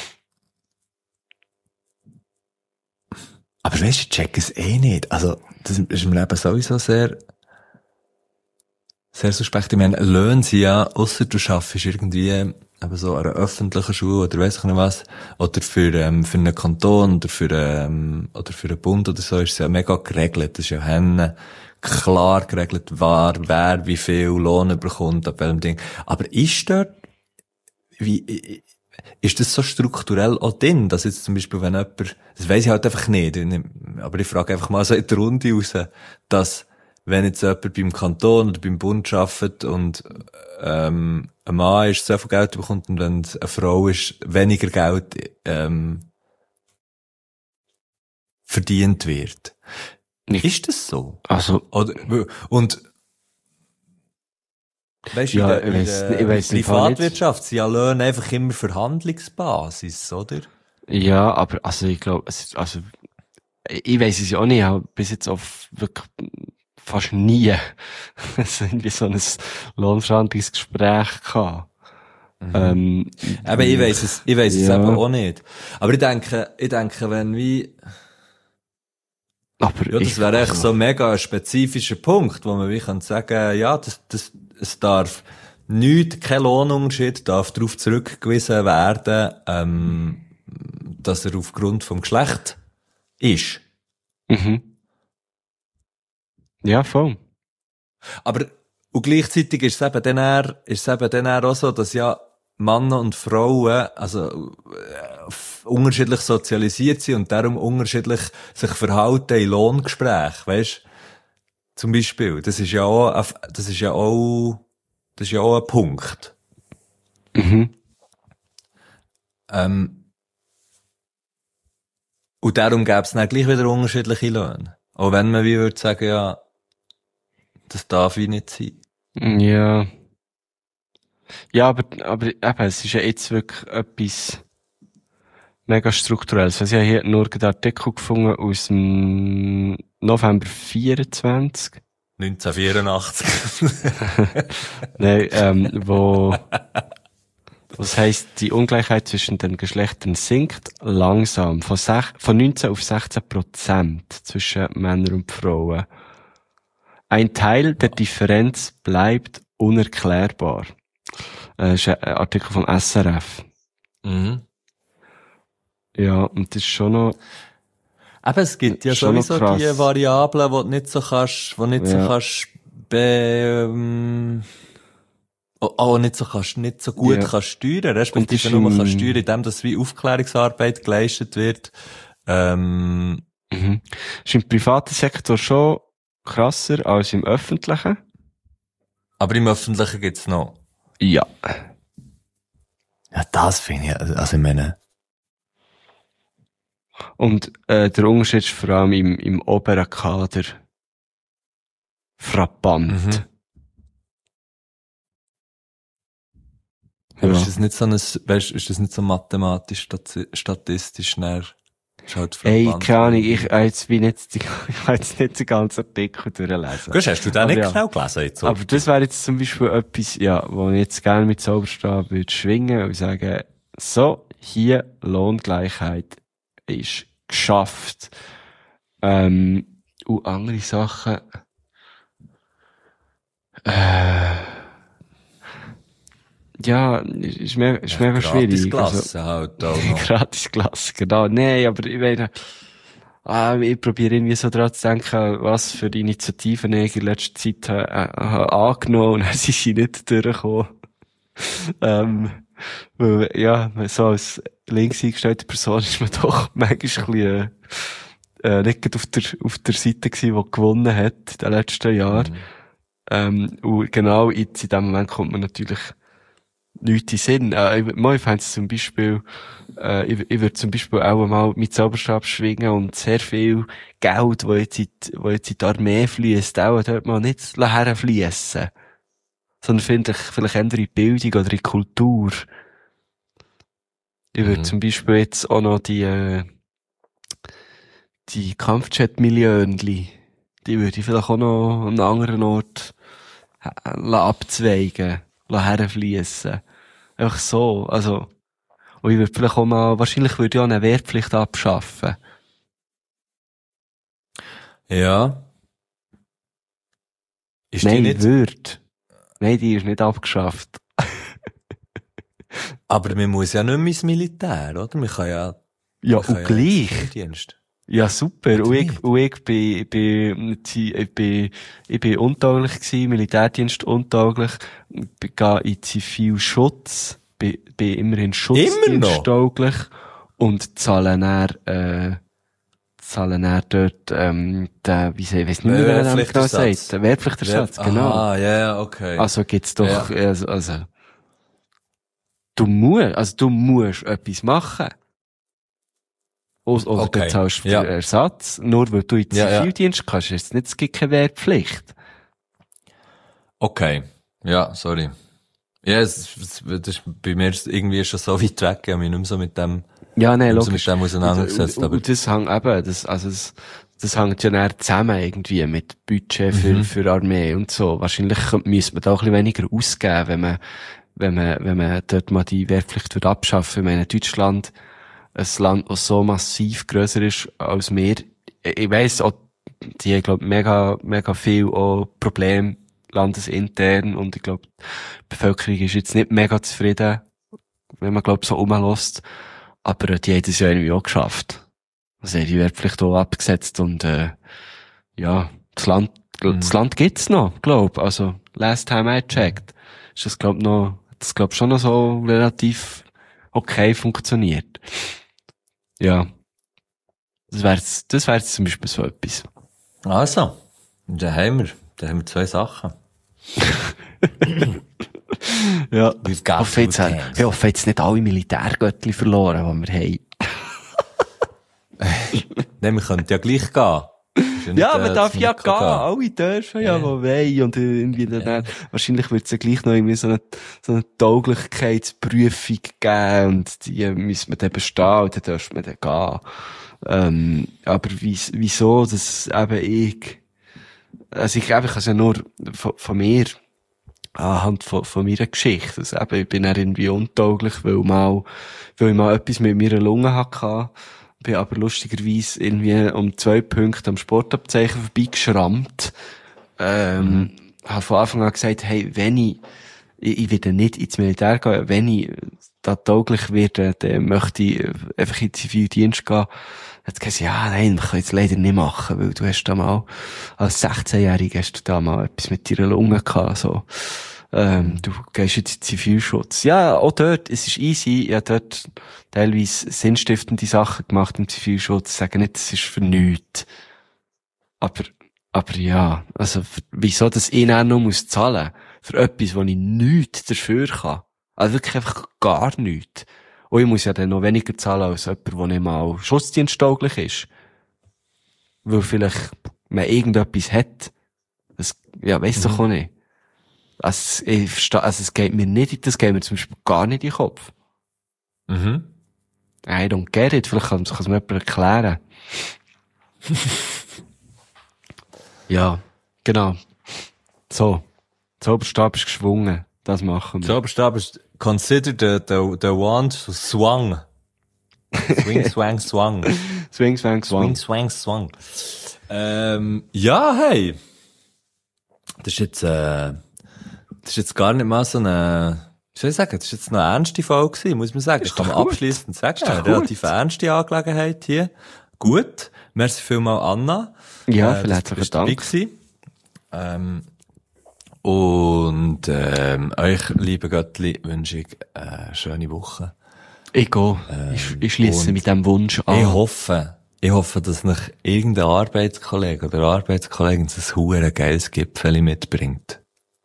Aber weißt du, ich check es nicht. Also, das ist im Leben sowieso sehr suspekt. Ich meine, Löhne sind ja, ausser du schaffst irgendwie, eben so an einer öffentlichen Schule oder weiss ich nicht was, oder für einen Kanton oder für einen Bund oder so, ist es ja mega geregelt. Das ist ja klar geregelt, wer wie viel Lohn bekommt, ab welchem Ding. Aber ist das so strukturell auch drin, dass jetzt zum Beispiel, wenn jemand, das weiss ich halt einfach nicht, aber ich frage einfach mal so in der Runde raus, dass, wenn jetzt jemand beim Kanton oder beim Bund arbeitet und, ein Mann ist, so viel Geld bekommt und wenn es eine Frau ist, weniger Geld, verdient wird. Ist das so? Also, Oder, und, weißt du, ja, in der Privatwirtschaft sind ja Löhne einfach immer Verhandlungsbasis, oder? ja, aber, also, ich glaube, ich weiss es ja auch nicht, ich habe bis jetzt auf wirklich fast nie so irgendwie so ein Lohnverhandlungsgespräch gehabt. Aber ich weiss es eben auch nicht. Aber ich denke, wenn wie, aber ja, das wäre echt so mega ein spezifischer Punkt, wo man wie kann sagen, ja, es darf kein Lohnunterschied darf darauf zurückgewiesen werden, dass er aufgrund vom Geschlecht ist. Ja, voll. Aber, und gleichzeitig ist es eben dann auch so, dass ja Männer und Frauen, also, unterschiedlich sozialisiert sind und darum unterschiedlich sich verhalten in Lohngesprächen, weisst? Zum Beispiel. Das ist ja auch ein Punkt. Und darum gäbe es dann gleich wieder unterschiedliche Löhne. Auch wenn man wie würde sagen, ja, das darf wie nicht sein. Ja. Ja, aber eben, es ist ja jetzt wirklich etwas mega Strukturelles. Also ich habe hier nur einen Artikel gefunden aus dem November 24. 1984. Nein, was heisst, die Ungleichheit zwischen den Geschlechtern sinkt langsam von 19 auf 16% zwischen Männern und Frauen. Ein Teil der Differenz bleibt unerklärbar. Das ist ein Artikel vom SRF. Ja, und das ist schon noch... Aber es gibt ja sowieso die Variablen, die du nicht so kannst, nicht so gut kannst steuern, respektive nur kannst steuern, indem das wie Aufklärungsarbeit geleistet wird. Ist im privaten Sektor schon krasser als im öffentlichen. Aber im öffentlichen gibt's noch. Ja. Ja, das finde ich, also ich meine. Und der Unterschied ist vor allem im oberen Kader frappant. Ja. Ist das nicht so mathematisch, statistisch näher? Halt ey, keine Ahnung, ich habe jetzt nicht den ganzen Artikel durchlesen. Gut, hast du den nicht genau gelesen jetzt? Aber das wäre jetzt zum Beispiel etwas, ja, wo ich jetzt gerne mit Zauberstab würde schwingen und sagen, so, hier Lohngleichheit ist geschafft. Und andere Sachen, Ja, ist mega schwierig. Gratisklasse halt auch noch. Gratisklasse, genau. Nee, aber ich meine, ich probiere irgendwie so dran zu denken, was für Initiativen ich in letzter Zeit angenommen und dann sind sie nicht durchgekommen. Weil, ja, so als links eingestellte Person ist man doch manchmal ein bisschen, nicht gerade auf der Seite gewesen, die gewonnen hat in den letzten Jahren. Und genau jetzt in dem Moment kommt man natürlich nichts in den Sinn. Ich fände es zum Beispiel, ich würde zum Beispiel auch mal mit Zauberstab schwingen und sehr viel Geld, wo jetzt in die Armee fließt, auch dort mal nicht herfliessen. Sondern finde ich vielleicht eher in die Bildung oder in die Kultur. Ich würde zum Beispiel jetzt auch noch die Kampfjet-Millionchen, die würde ich vielleicht auch noch an einem anderen Ort abzweigen, herfliessen. Einfach so, also, und ich würde vielleicht auch mal, wahrscheinlich würde ich auch eine Wehrpflicht abschaffen. Ja. Ist Nein, die nicht? Nein, die ist nicht abgeschafft. Aber man muss ja nicht mehr ins Militär, oder? Man kann ja... Ja, und gleich. Dienst. Ja, super. Und ich bin untauglich gewesen, Militärdienst untauglich, gehe in Zivilschutz, bin immerhin schutzdiensttauglich und zahle dann dort, ich weiss nicht mehr, wer er genau sagt. Der Wehrpflichtersatz, genau. Ah, ja, okay. Also gibt's doch, also, du musst etwas machen. Oder du zahlst für den Ersatz, nur weil du in Zivildienst kannst, ist es gibt keine Wehrpflicht. Okay. Ja, sorry. Ja, das ist bei mir irgendwie schon so weit weg, ich habe mich nicht mehr so mit dem, logisch. Mit dem auseinandergesetzt, aber. Und das hängt eben, das hängt ja näher zusammen irgendwie mit Budget für Armee und so. Wahrscheinlich müsste man da ein bisschen weniger ausgeben, wenn man dort mal die Wehrpflicht abschaffen würde. Ich meine, Deutschland, ein Land, das so massiv grösser ist als wir. Ich weiss auch, die haben, glaub, mega viel auch Probleme landesintern und ich glaube, die Bevölkerung ist jetzt nicht mega zufrieden, wenn man, glaub, so rumlässt. Aber die haben das ja irgendwie auch geschafft. Also die Wehrpflicht auch abgesetzt und, das Land gibt's noch, glaub. Also, last time I checked, ist das, glaub, schon noch so relativ okay funktioniert. Ja. Das wär's zum Beispiel so etwas. Also. Da haben wir zwei Sachen. Ja. Ich hoffe jetzt nicht alle Militärgöttli verloren, die wir haben. Nein, wir könnten ja gleich gehen. Ja, man darf ja gehen. Alle dürfen ja, die wollen. Und irgendwie dann, wahrscheinlich wird es ja gleich noch irgendwie so eine Tauglichkeitsprüfung geben. Und die müssen wir dann bestehen. Und dann dürfen wir dann gehen. Aber wieso, dass eben also ich kann es ja nur von mir, anhand von meiner Geschichte. Also eben, ich bin dann irgendwie untauglich, weil ich mal etwas mit meiner Lunge hatte. Bin aber lustigerweise irgendwie um 2 Punkte am Sportabzeichen vorbeigeschrammt. Habe von Anfang an gesagt, hey, wenn ich werde nicht ins Militär gehen, wenn ich da tauglich werde, dann möchte ich einfach in den Zivildienst gehen. Hat gesagt, ja, nein, ich kann jetzt leider nicht machen, weil du hast da mal, als 16-Jähriger hast du da mal etwas mit deiner Lunge gehabt, so. Du gehst jetzt in Zivilschutz. Ja, auch dort, es ist easy. Ich habe dort teilweise sinnstiftende Sachen gemacht im Zivilschutz. Ich sage nicht, es ist für nichts. Aber ja, also, wieso das ich auch noch muss zahlen? Für etwas, wo ich nichts dafür kann. Also wirklich einfach gar nichts. Und ich muss ja dann noch weniger zahlen als jemand, der nicht mal schutzdiensttauglich ist. Weil vielleicht man irgendetwas hat. Das, ja, weiss doch auch nicht. Also es geht mir zum Beispiel gar nicht in den Kopf. I don't get it. Vielleicht kann es mir jemand erklären. Ja, genau. So. Zauberstab ist geschwungen. Das machen wir. Zauberstab ist considered the wand swung. Swing, swang, swung. Swing, swang, swung. Swing, swang, swung. Ja, hey. Das ist jetzt gar nicht mal so eine, wie soll ich sagen, das ist jetzt noch eine ernste Folge gewesen, muss man sagen. Das kann man abschliessend sagen. Das ist eine relativ ernste Angelegenheit hier. Gut. Merci vielmals, Anna. Ja, vielleicht herzlichen Dank. Und euch, liebe Göttli, wünsche ich eine schöne Woche. Ich gehe. Ich schließe mit dem Wunsch an. Ich hoffe, dass noch irgendein Arbeitskollege oder Arbeitskollegin ein hure geiles Gipfeli mitbringt.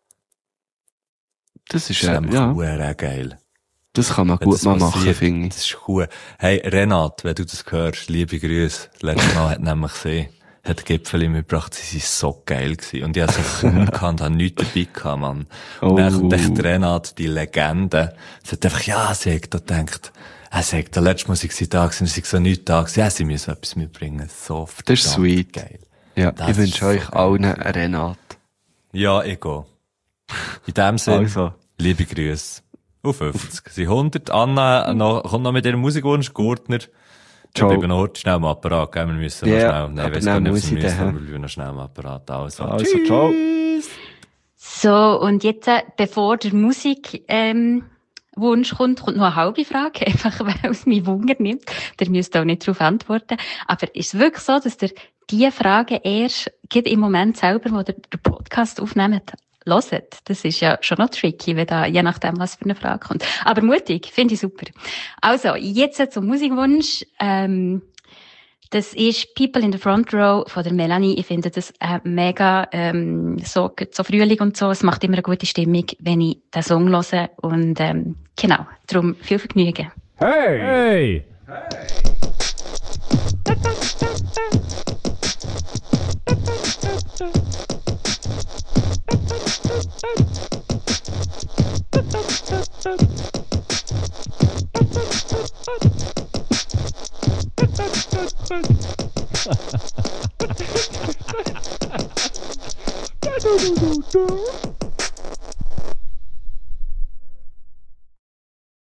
Das ist hure geil. Das kann man gut mal machen, finde ich. Das ist cool. Hey, Renat, wenn du das hörst, liebe Grüße. Letztes Mal hat nämlich gesehen, hat Gipfeli mitgebracht, sie sind so geil gewesen. Und ich hatte so kaum gekannt, habe nichts dabei gehabt, Mann. Und dann dachte Renat, die Legende, sie hat einfach, sie hat da gedacht, er sagt, der letzte Mal sind sie da gewesen, sie sind so nichts da gewesen, sie müssen etwas mitbringen. So das ist sweet. Geil. Ja, ich wünsche euch allen einen Renat. Ja, ich gehe. In dem Sinne, liebe Grüße. Auf 50. Sie 100. Anna kommt noch mit ihrem Musikwunsch, Gurtner. Ciao. Wir bleiben noch schnell am Apparat, gell? Wir müssen noch schnell. Nein, ich weiss gar nicht, ob wir müssen, aber wir bleiben noch schnell am Apparat. Also ciao. So, und jetzt, bevor der Musikwunsch kommt noch eine halbe Frage, einfach weil es mich Wunder nimmt. Der müsst auch nicht darauf antworten. Aber ist es wirklich so, dass ihr diese Frage erst im Moment selber, wo ihr den Podcast aufnehmt, hört? Das ist ja schon noch tricky, wenn da, je nachdem, was für eine Frage kommt. Aber mutig, finde ich super. Also, jetzt zum Musikwunsch. Das ist People in the Front Row von der Melanie. Ich finde das mega, so Frühling und so. Es macht immer eine gute Stimmung, wenn ich den Song höre. Und, genau. Darum viel Vergnügen. Hey! Hey! Hey!